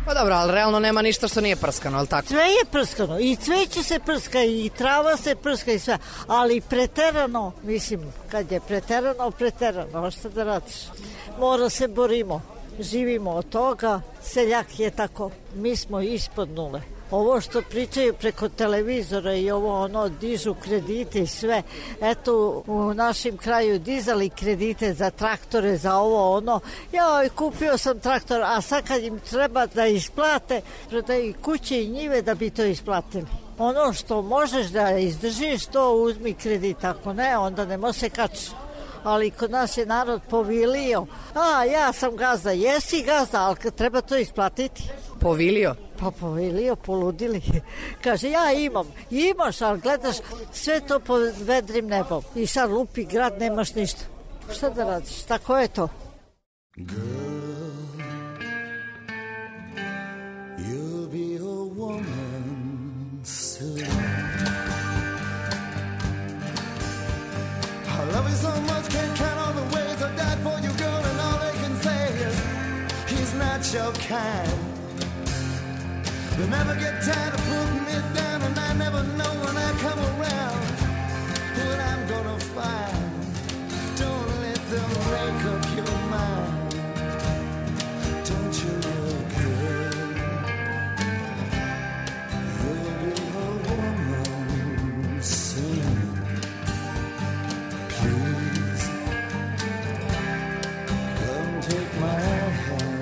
Pa dobro, ali realno nema ništa što nije prskano, ali tako? Sve je prskano, i cveće se prska, i trava se prska, i sve, ali preterano, mislim, kad je preterano, preterano, šta da radiš? Mora se borimo, živimo od toga, seljak je tako, mi smo ispod nule. Ovo što pričaju preko televizora i ovo ono, dižu kredite i sve. Eto, u našem kraju dizali kredite za traktore, za ovo ono. Ja kupio sam traktor, a sad kad im treba da isplate, prodaju kuće i njive da bi to isplatili. Ono što možeš da izdržiš, to uzmi kredit. Ako ne, onda ne može se kači. Ali kod nas je narod povilio. A, ja sam gazda. Jesi gazda, ali treba to isplatiti. Povilio? Pa povilio, poludili. Kaže, ja imam. Imaš, ali gledaš sve to pod vedrim nebom. I sad lupi grad, nemaš ništa. Šta da radiš? Tako je to. Girl, you'll be a woman soon. I love you so much, can't count all the ways I died for you, girl, and all they can say is he's not your kind. They never get tired of putting me down, and I never know when I come around what I'm gonna find. Don't let them break up your mind. Don't you look good? You'll be a woman soon. Please come take my hand.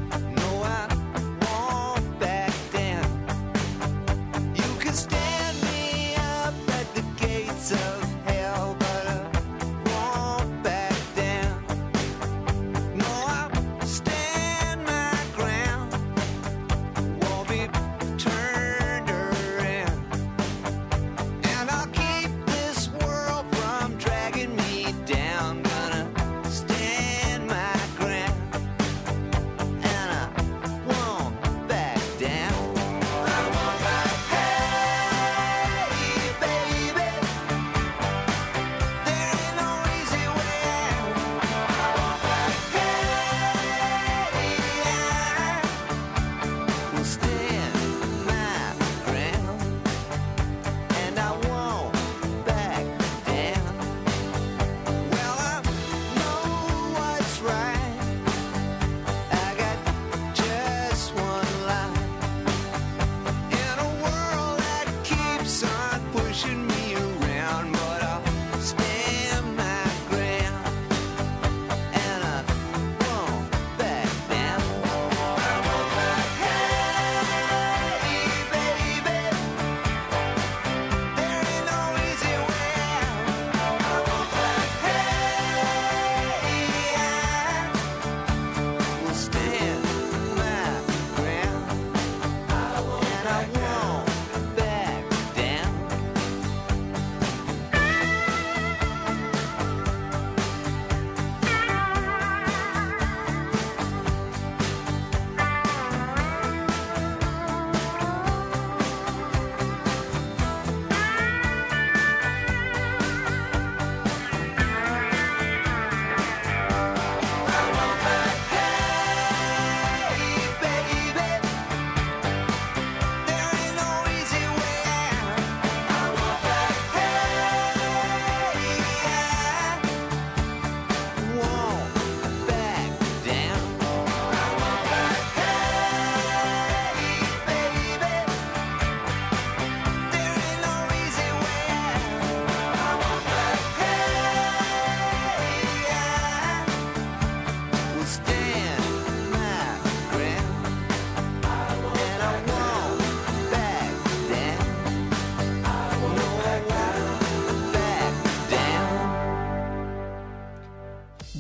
Stand me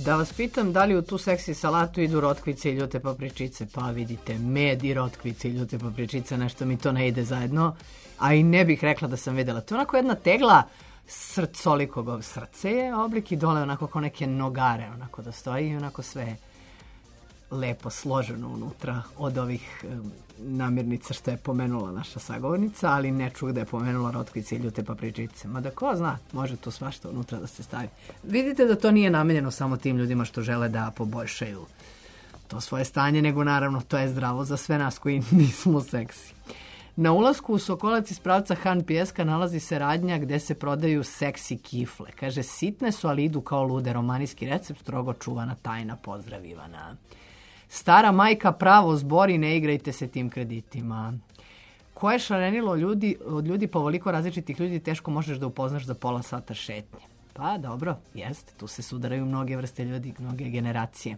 Da vas pitam da li u tu seksi salatu idu rotkvice i ljute papričice. Pa vidite, med i rotkvice i ljute papričice, nešto mi to ne ide zajedno. A i ne bih rekla da sam videla. To je onako jedna tegla srcolikog, srce je oblik i dole onako kao neke nogare, onako da stoji i onako sve lepo složeno unutra od ovih um, namirnica što je pomenula naša sagovornica, ali ne čuh da je pomenula rotkvice i ljute papričice. Mada ko zna, može tu svašta unutra da se stavi. Vidite da to nije namenjeno samo tim ljudima što žele da poboljšaju to svoje stanje, nego naravno to je zdravo za sve nas koji nismo seksi. Na ulasku u Sokolac iz pravca Han Pijeska nalazi se radnja gde se prodaju seksi kifle. Kaže, sitne su, ali idu kao lude. Romanijski recept, strogo čuvana tajna, pozdrav Ivana. Stara majka pravo zbori, ne igrajte se tim kreditima. Koje šarenilo ljudi, od ljudi pa ovoliko različitih ljudi teško možeš da upoznaš za pola sata šetnje. Pa dobro, jeste, tu se sudaraju mnoge vrste ljudi, mnoge generacije.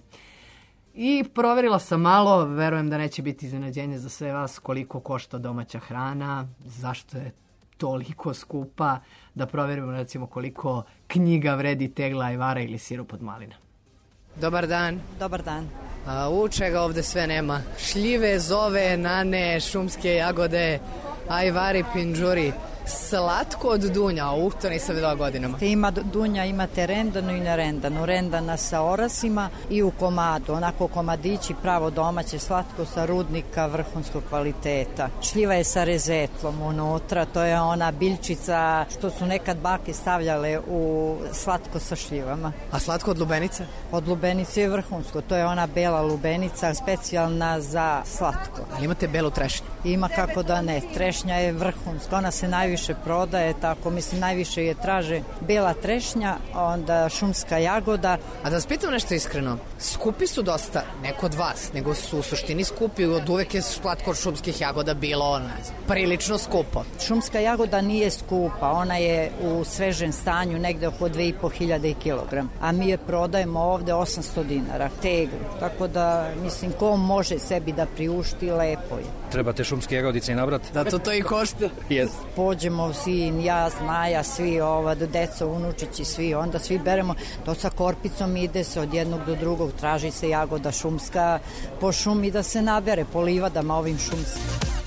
I proverila sam malo, verujem da neće biti iznenađenje za sve vas koliko košta domaća hrana, zašto je toliko skupa, da proverimo recimo koliko knjiga vredi tegla ajvara ili sirup od malina. Dobar dan. Dobar dan. A, u čega ovde sve nema? Šljive, zove, nane, šumske jagode, ajvari, pinđuri. Slatko od dunja, uh, to nisam videla godinama. Ima dunja, imate rendanu i nerendanu. Rendana sa orasima i u komadu. Onako komadići, pravo domaće, slatko sa rudnika vrhunskog kvaliteta. Šljiva je sa rezetlom unutra, to je ona biljčica što su nekad bake stavljale u slatko sa šljivama. A slatko od lubenice? Od lubenice je vrhunsko, to je ona bela lubenica, specijalna za slatko. Ali imate belu trešnju? Ima, kako da ne, trešnja je vrhunska, ona se najviše prodaje, tako mislim najviše je traže bela trešnja, onda šumska jagoda. A da vas pitam nešto iskreno, skupi su dosta, ne kod vas, nego su u suštini skupi, od uvek je slatko od šumskih jagoda bilo ne znam, prilično skupo. Šumska jagoda nije skupa, ona je u svežem stanju negde oko dve i po hiljade kilogram, a mi je prodajemo ovde osamsto dinara teglu, tako da mislim ko može sebi da priušti, lepo je. Trebate šumske jagodice i nabrati? Da, to to i košta. Yes. Pođemo sin, ja, Maja, svi, ova, deca, unučići, svi, onda svi beremo, to sa korpicom ide se od jednog do drugog, traži se jagoda šumska po šumi da se nabere, po livadama ovim šumskim.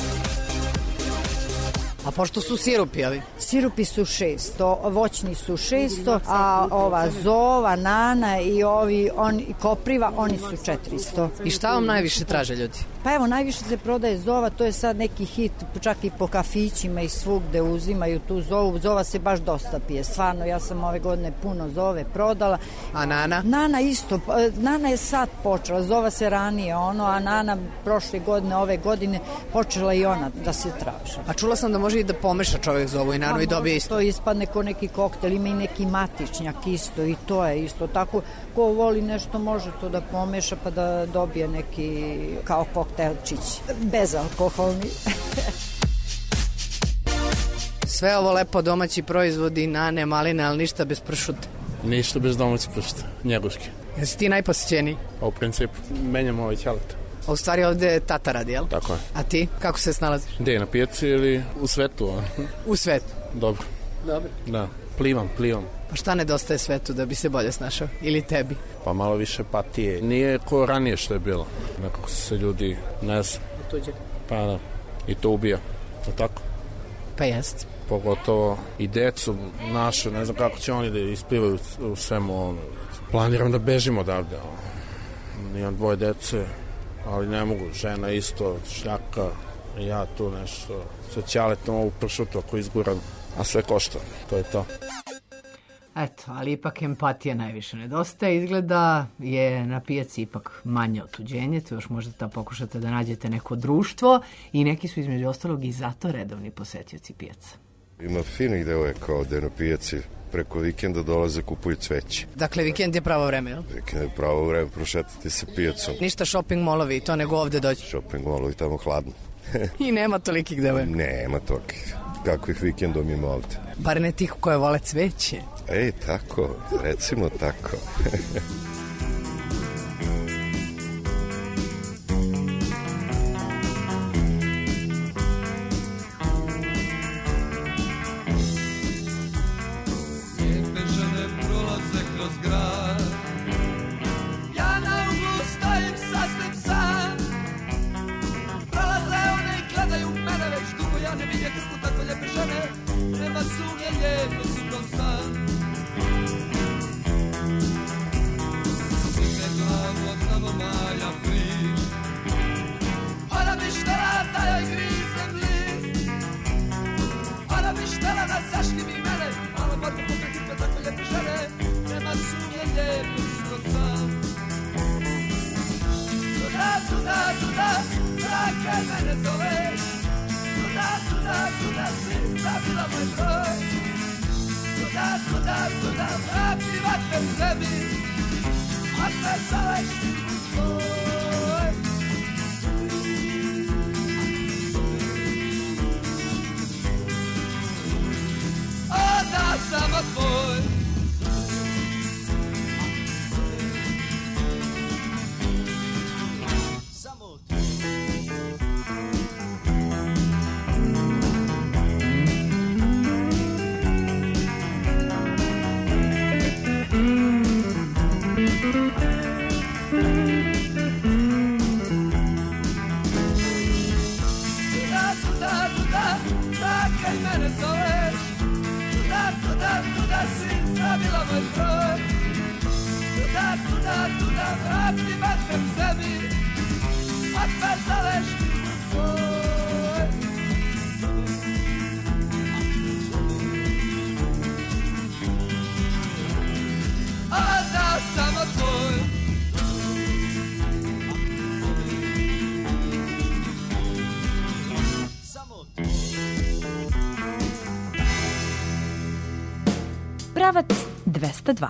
A pošto su sirupi ovi? Sirupi su šesto, voćni su šesto, a ova zova, nana i ovi on, kopriva, oni su četiristo. I šta vam najviše traže ljudi? Pa evo, najviše se prodaje zova, to je sad neki hit, čak i po kafićima i svugde uzimaju tu zovu. Zova se baš dosta pije, stvarno, ja sam ove godine puno zove prodala. A nana? Nana isto, nana je sad počela, zova se ranije ono, a nana prošle godine, ove godine počela i ona da se traži. A čula sam da može i da pomeša čovjek zovu i nanu i dobije isto. To ispadne ko neki koktel, ima i neki matičnjak isto i to je isto. Tako, ko voli nešto može to da pomeša pa da dobije neki kao koktelčić, bezalkoholni. Sve ovo lepo domaći proizvodi, nane, maline, ali ništa bez pršuta. Ništa bez domaći pršuta, njeguški. Jesi ti najposjećeniji? A u principu, menjamo ovaj ćalet. A u stvari ovde tata radi, jel? Tako je. A ti, kako se snalaziš? Gde je, na pijaci ili u svetu? U svetu. Dobro. Dobro. Da, plivam, plivam. Pa šta nedostaje svetu da bi se bolje snašao? Ili tebi? Pa malo više patije. Nije ko ranije što je bilo. Nekako se ljudi, ne znam. Tuđe. Pa da, i to ubija. Je tako? Pa jest. Pogotovo i decu naše, ne znam kako će oni da isplivaju u svemu. Planiram da bežimo odavde. Imam dvoje dece, ali ne mogu, žena isto, šljaka, ja tu nešto, sa ćaletom ovu pršutu ako izguram, a sve košta, to je to. Eto, ali ipak empatija najviše nedostaje, izgleda je na pijaci ipak manje otuđenje, tu još možete pokušate da nađete neko društvo i neki su između ostalog i zato redovni posetioci pijaca. Ima finih devojaka ovde na pijaci, preko vikenda dolaze, kupuju cveće. Dakle, vikend je pravo vreme, jel? Vikend je pravo vreme, prošetati se pijacom. Ništa shopping molovi, to nego ovde dođe. Shopping molovi, tamo hladno. I nema tolikih devojaka. Nema tolikih. Kakvih vikendom ima ovde. Bar ne tih koje vole cveće. Ej, tako, recimo tako. ne vidi krku tako lijepe žene, nema sumnje lijepe su kom san. I glavu od tamo maja priš, ona bi štela da joj grizem list, ona bi štela da zaštiti mene, malo borbe pokreti pa tako lijepe žene, nema sumnje lijepe su kom san. Tuda, tuda, tuda, zakaj mene zoveš? Tuda, tuda, tuda, si zabila moj broj. Tuda, tuda, tuda, vrati vatre u sebi, a sve zalešti u tvoj. O da, samo tvoj. Pravac dvesta dva.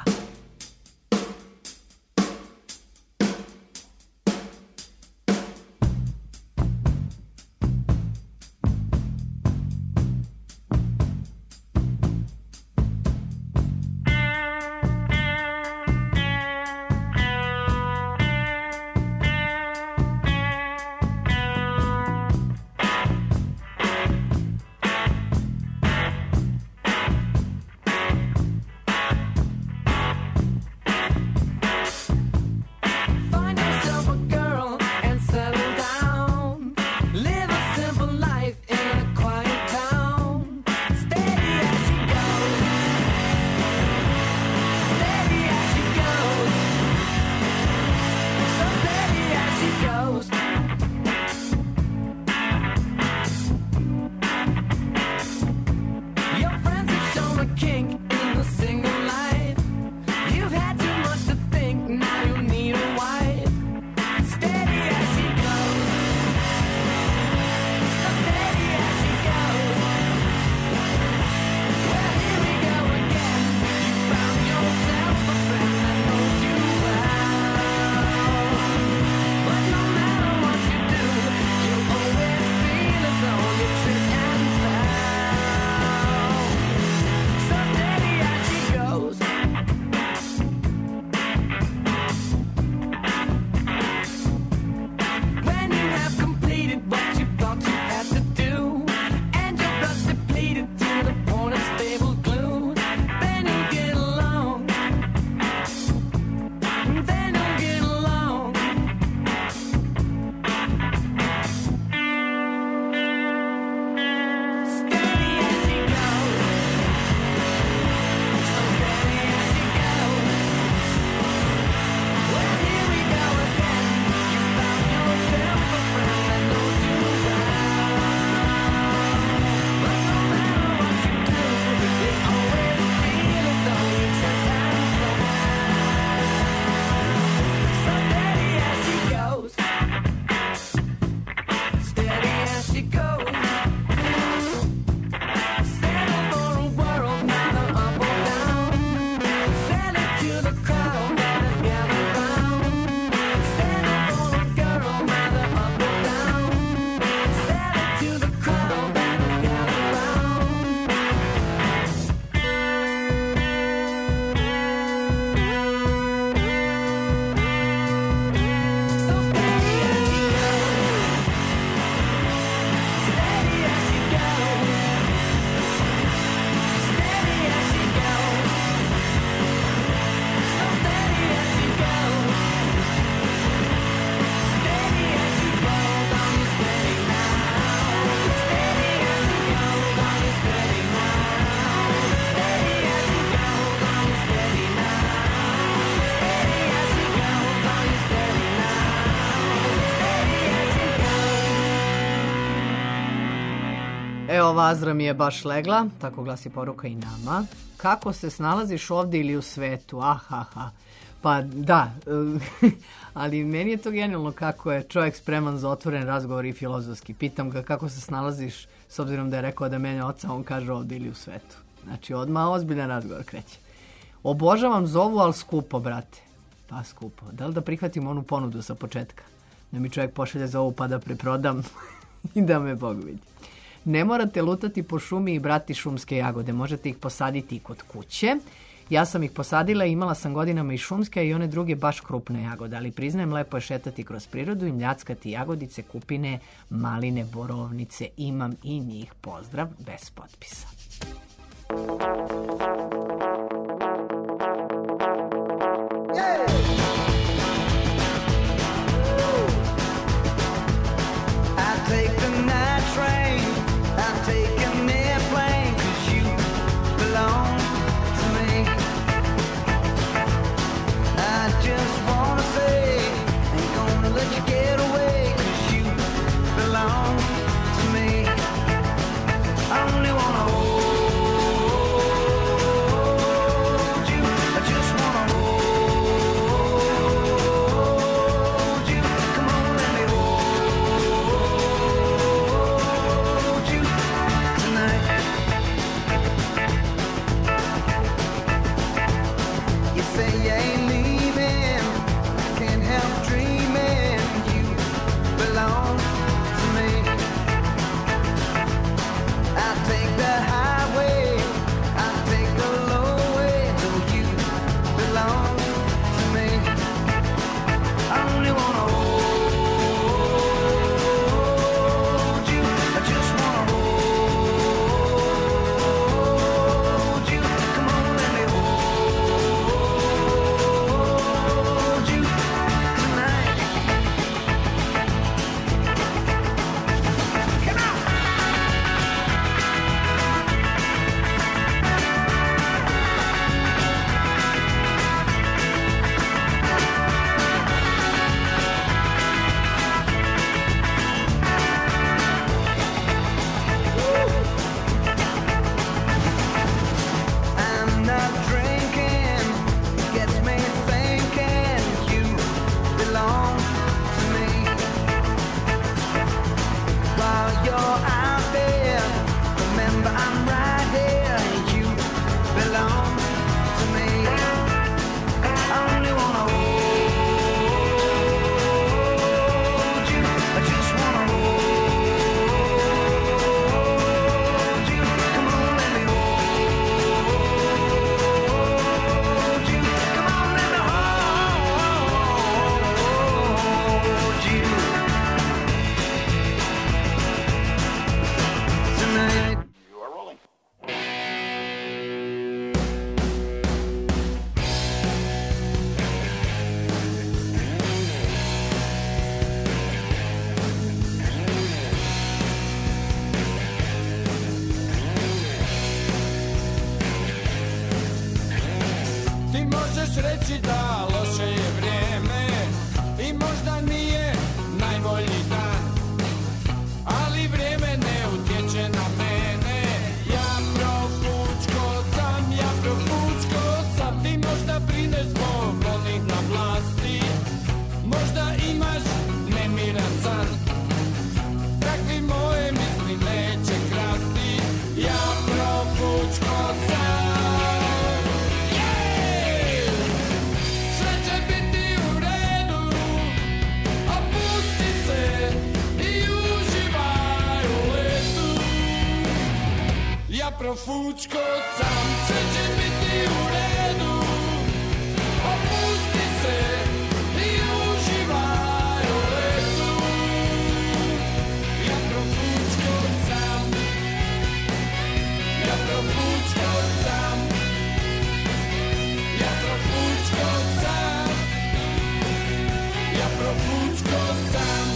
ova Azra mi je baš legla, tako glasi poruka i nama. Kako se snalaziš ovdje ili u svetu? Ahaha. Pa da, ali meni je to genijalno kako je čovjek spreman za otvoren razgovor i filozofski. Pitam ga kako se snalaziš, s obzirom da je rekao da menja oca, on kaže ovdje ili u svetu. Znači odmah ozbiljan razgovor kreće. Obožavam zovu, ali skupo, brate. Pa skupo. Da li da prihvatim onu ponudu sa početka? Da mi čovjek pošalje zovu pa da preprodam i da me Bog vidi. Ne morate lutati po šumi i brati šumske jagode. Možete ih posaditi i kod kuće. Ja sam ih posadila i imala sam godinama i šumske i one druge baš krupne jagode, ali priznajem, lepo je šetati kroz prirodu i mljackati jagodice, kupine, maline, borovnice. Imam i njih. Pozdrav, bez potpisa. reći da loše je vrijeme i možda nije najbolji dan, ali vrijeme ne utječe na mene. Ja profučko sam, ja profučko sam, ti možda brineš zbog onih na vlasti, možda imaš nemiran san, takvi moje misli neće krasti. Ja profučko sam. Ja profučko sam, sve će biti u redu. Opusti se i uživaj u letu. Ja profučko sam, ja profučko sam, ja profučko sam, ja profučko sam.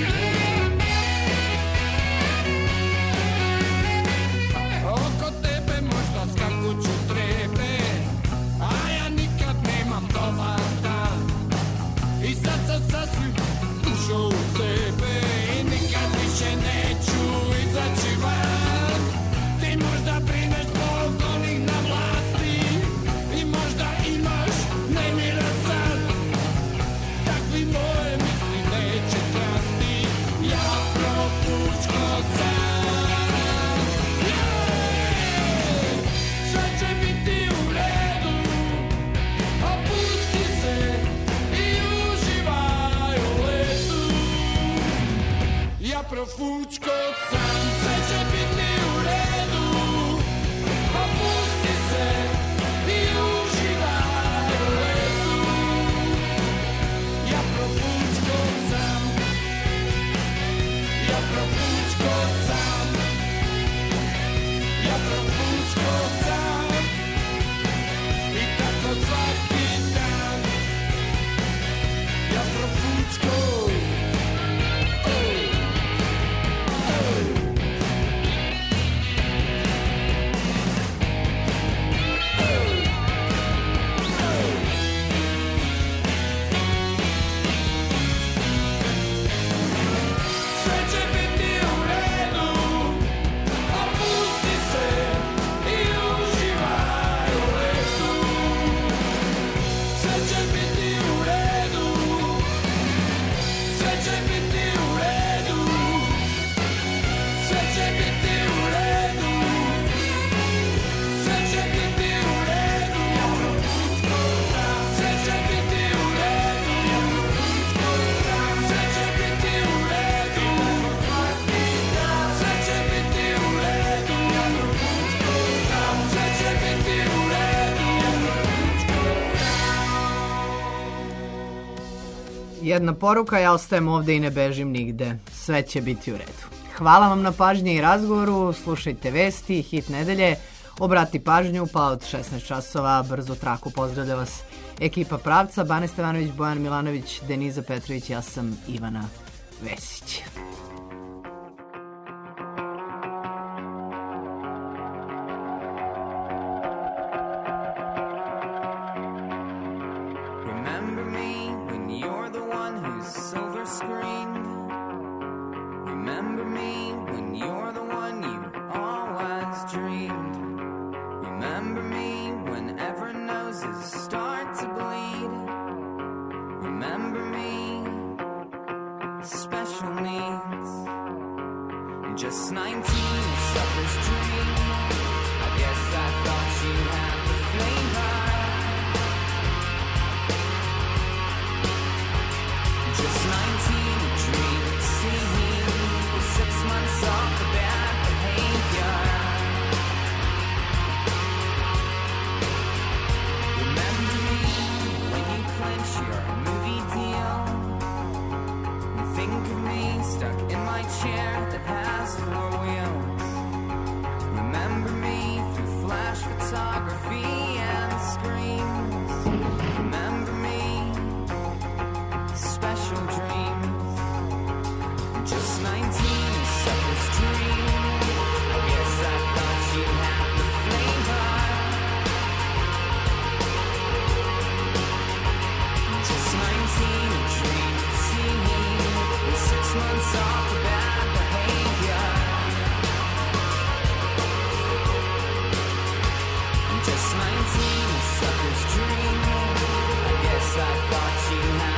Oko tebe jedna poruka, ja ostajem ovde i ne bežim nigde. Sve će biti u redu. Hvala vam na pažnji i razgovoru, slušajte vesti, hit nedelje, obrati pažnju, pa od šesnaest časova brzo traku. Pozdravlja vas ekipa Pravca, Bane Stevanović, Bojan Milanović, Deniza Petrović, ja sam Ivana Vesić. Just nineteen, sucker's dream. I guess I thought you had the flavor. Just nineteen, a dream. See me with six months off the bad behavior. Remember me when you clench your movie deal. And think of me stuck in my chair that has four wheels. Remember me through flash photography and screens. Remember me, special dreams. Just nineteen, a sucker's dream. I guess I thought you had the flavor. Just nineteen, a dream. See me with six months off the bad behavior. Just nineteen, a sucker's dream. I guess I thought you had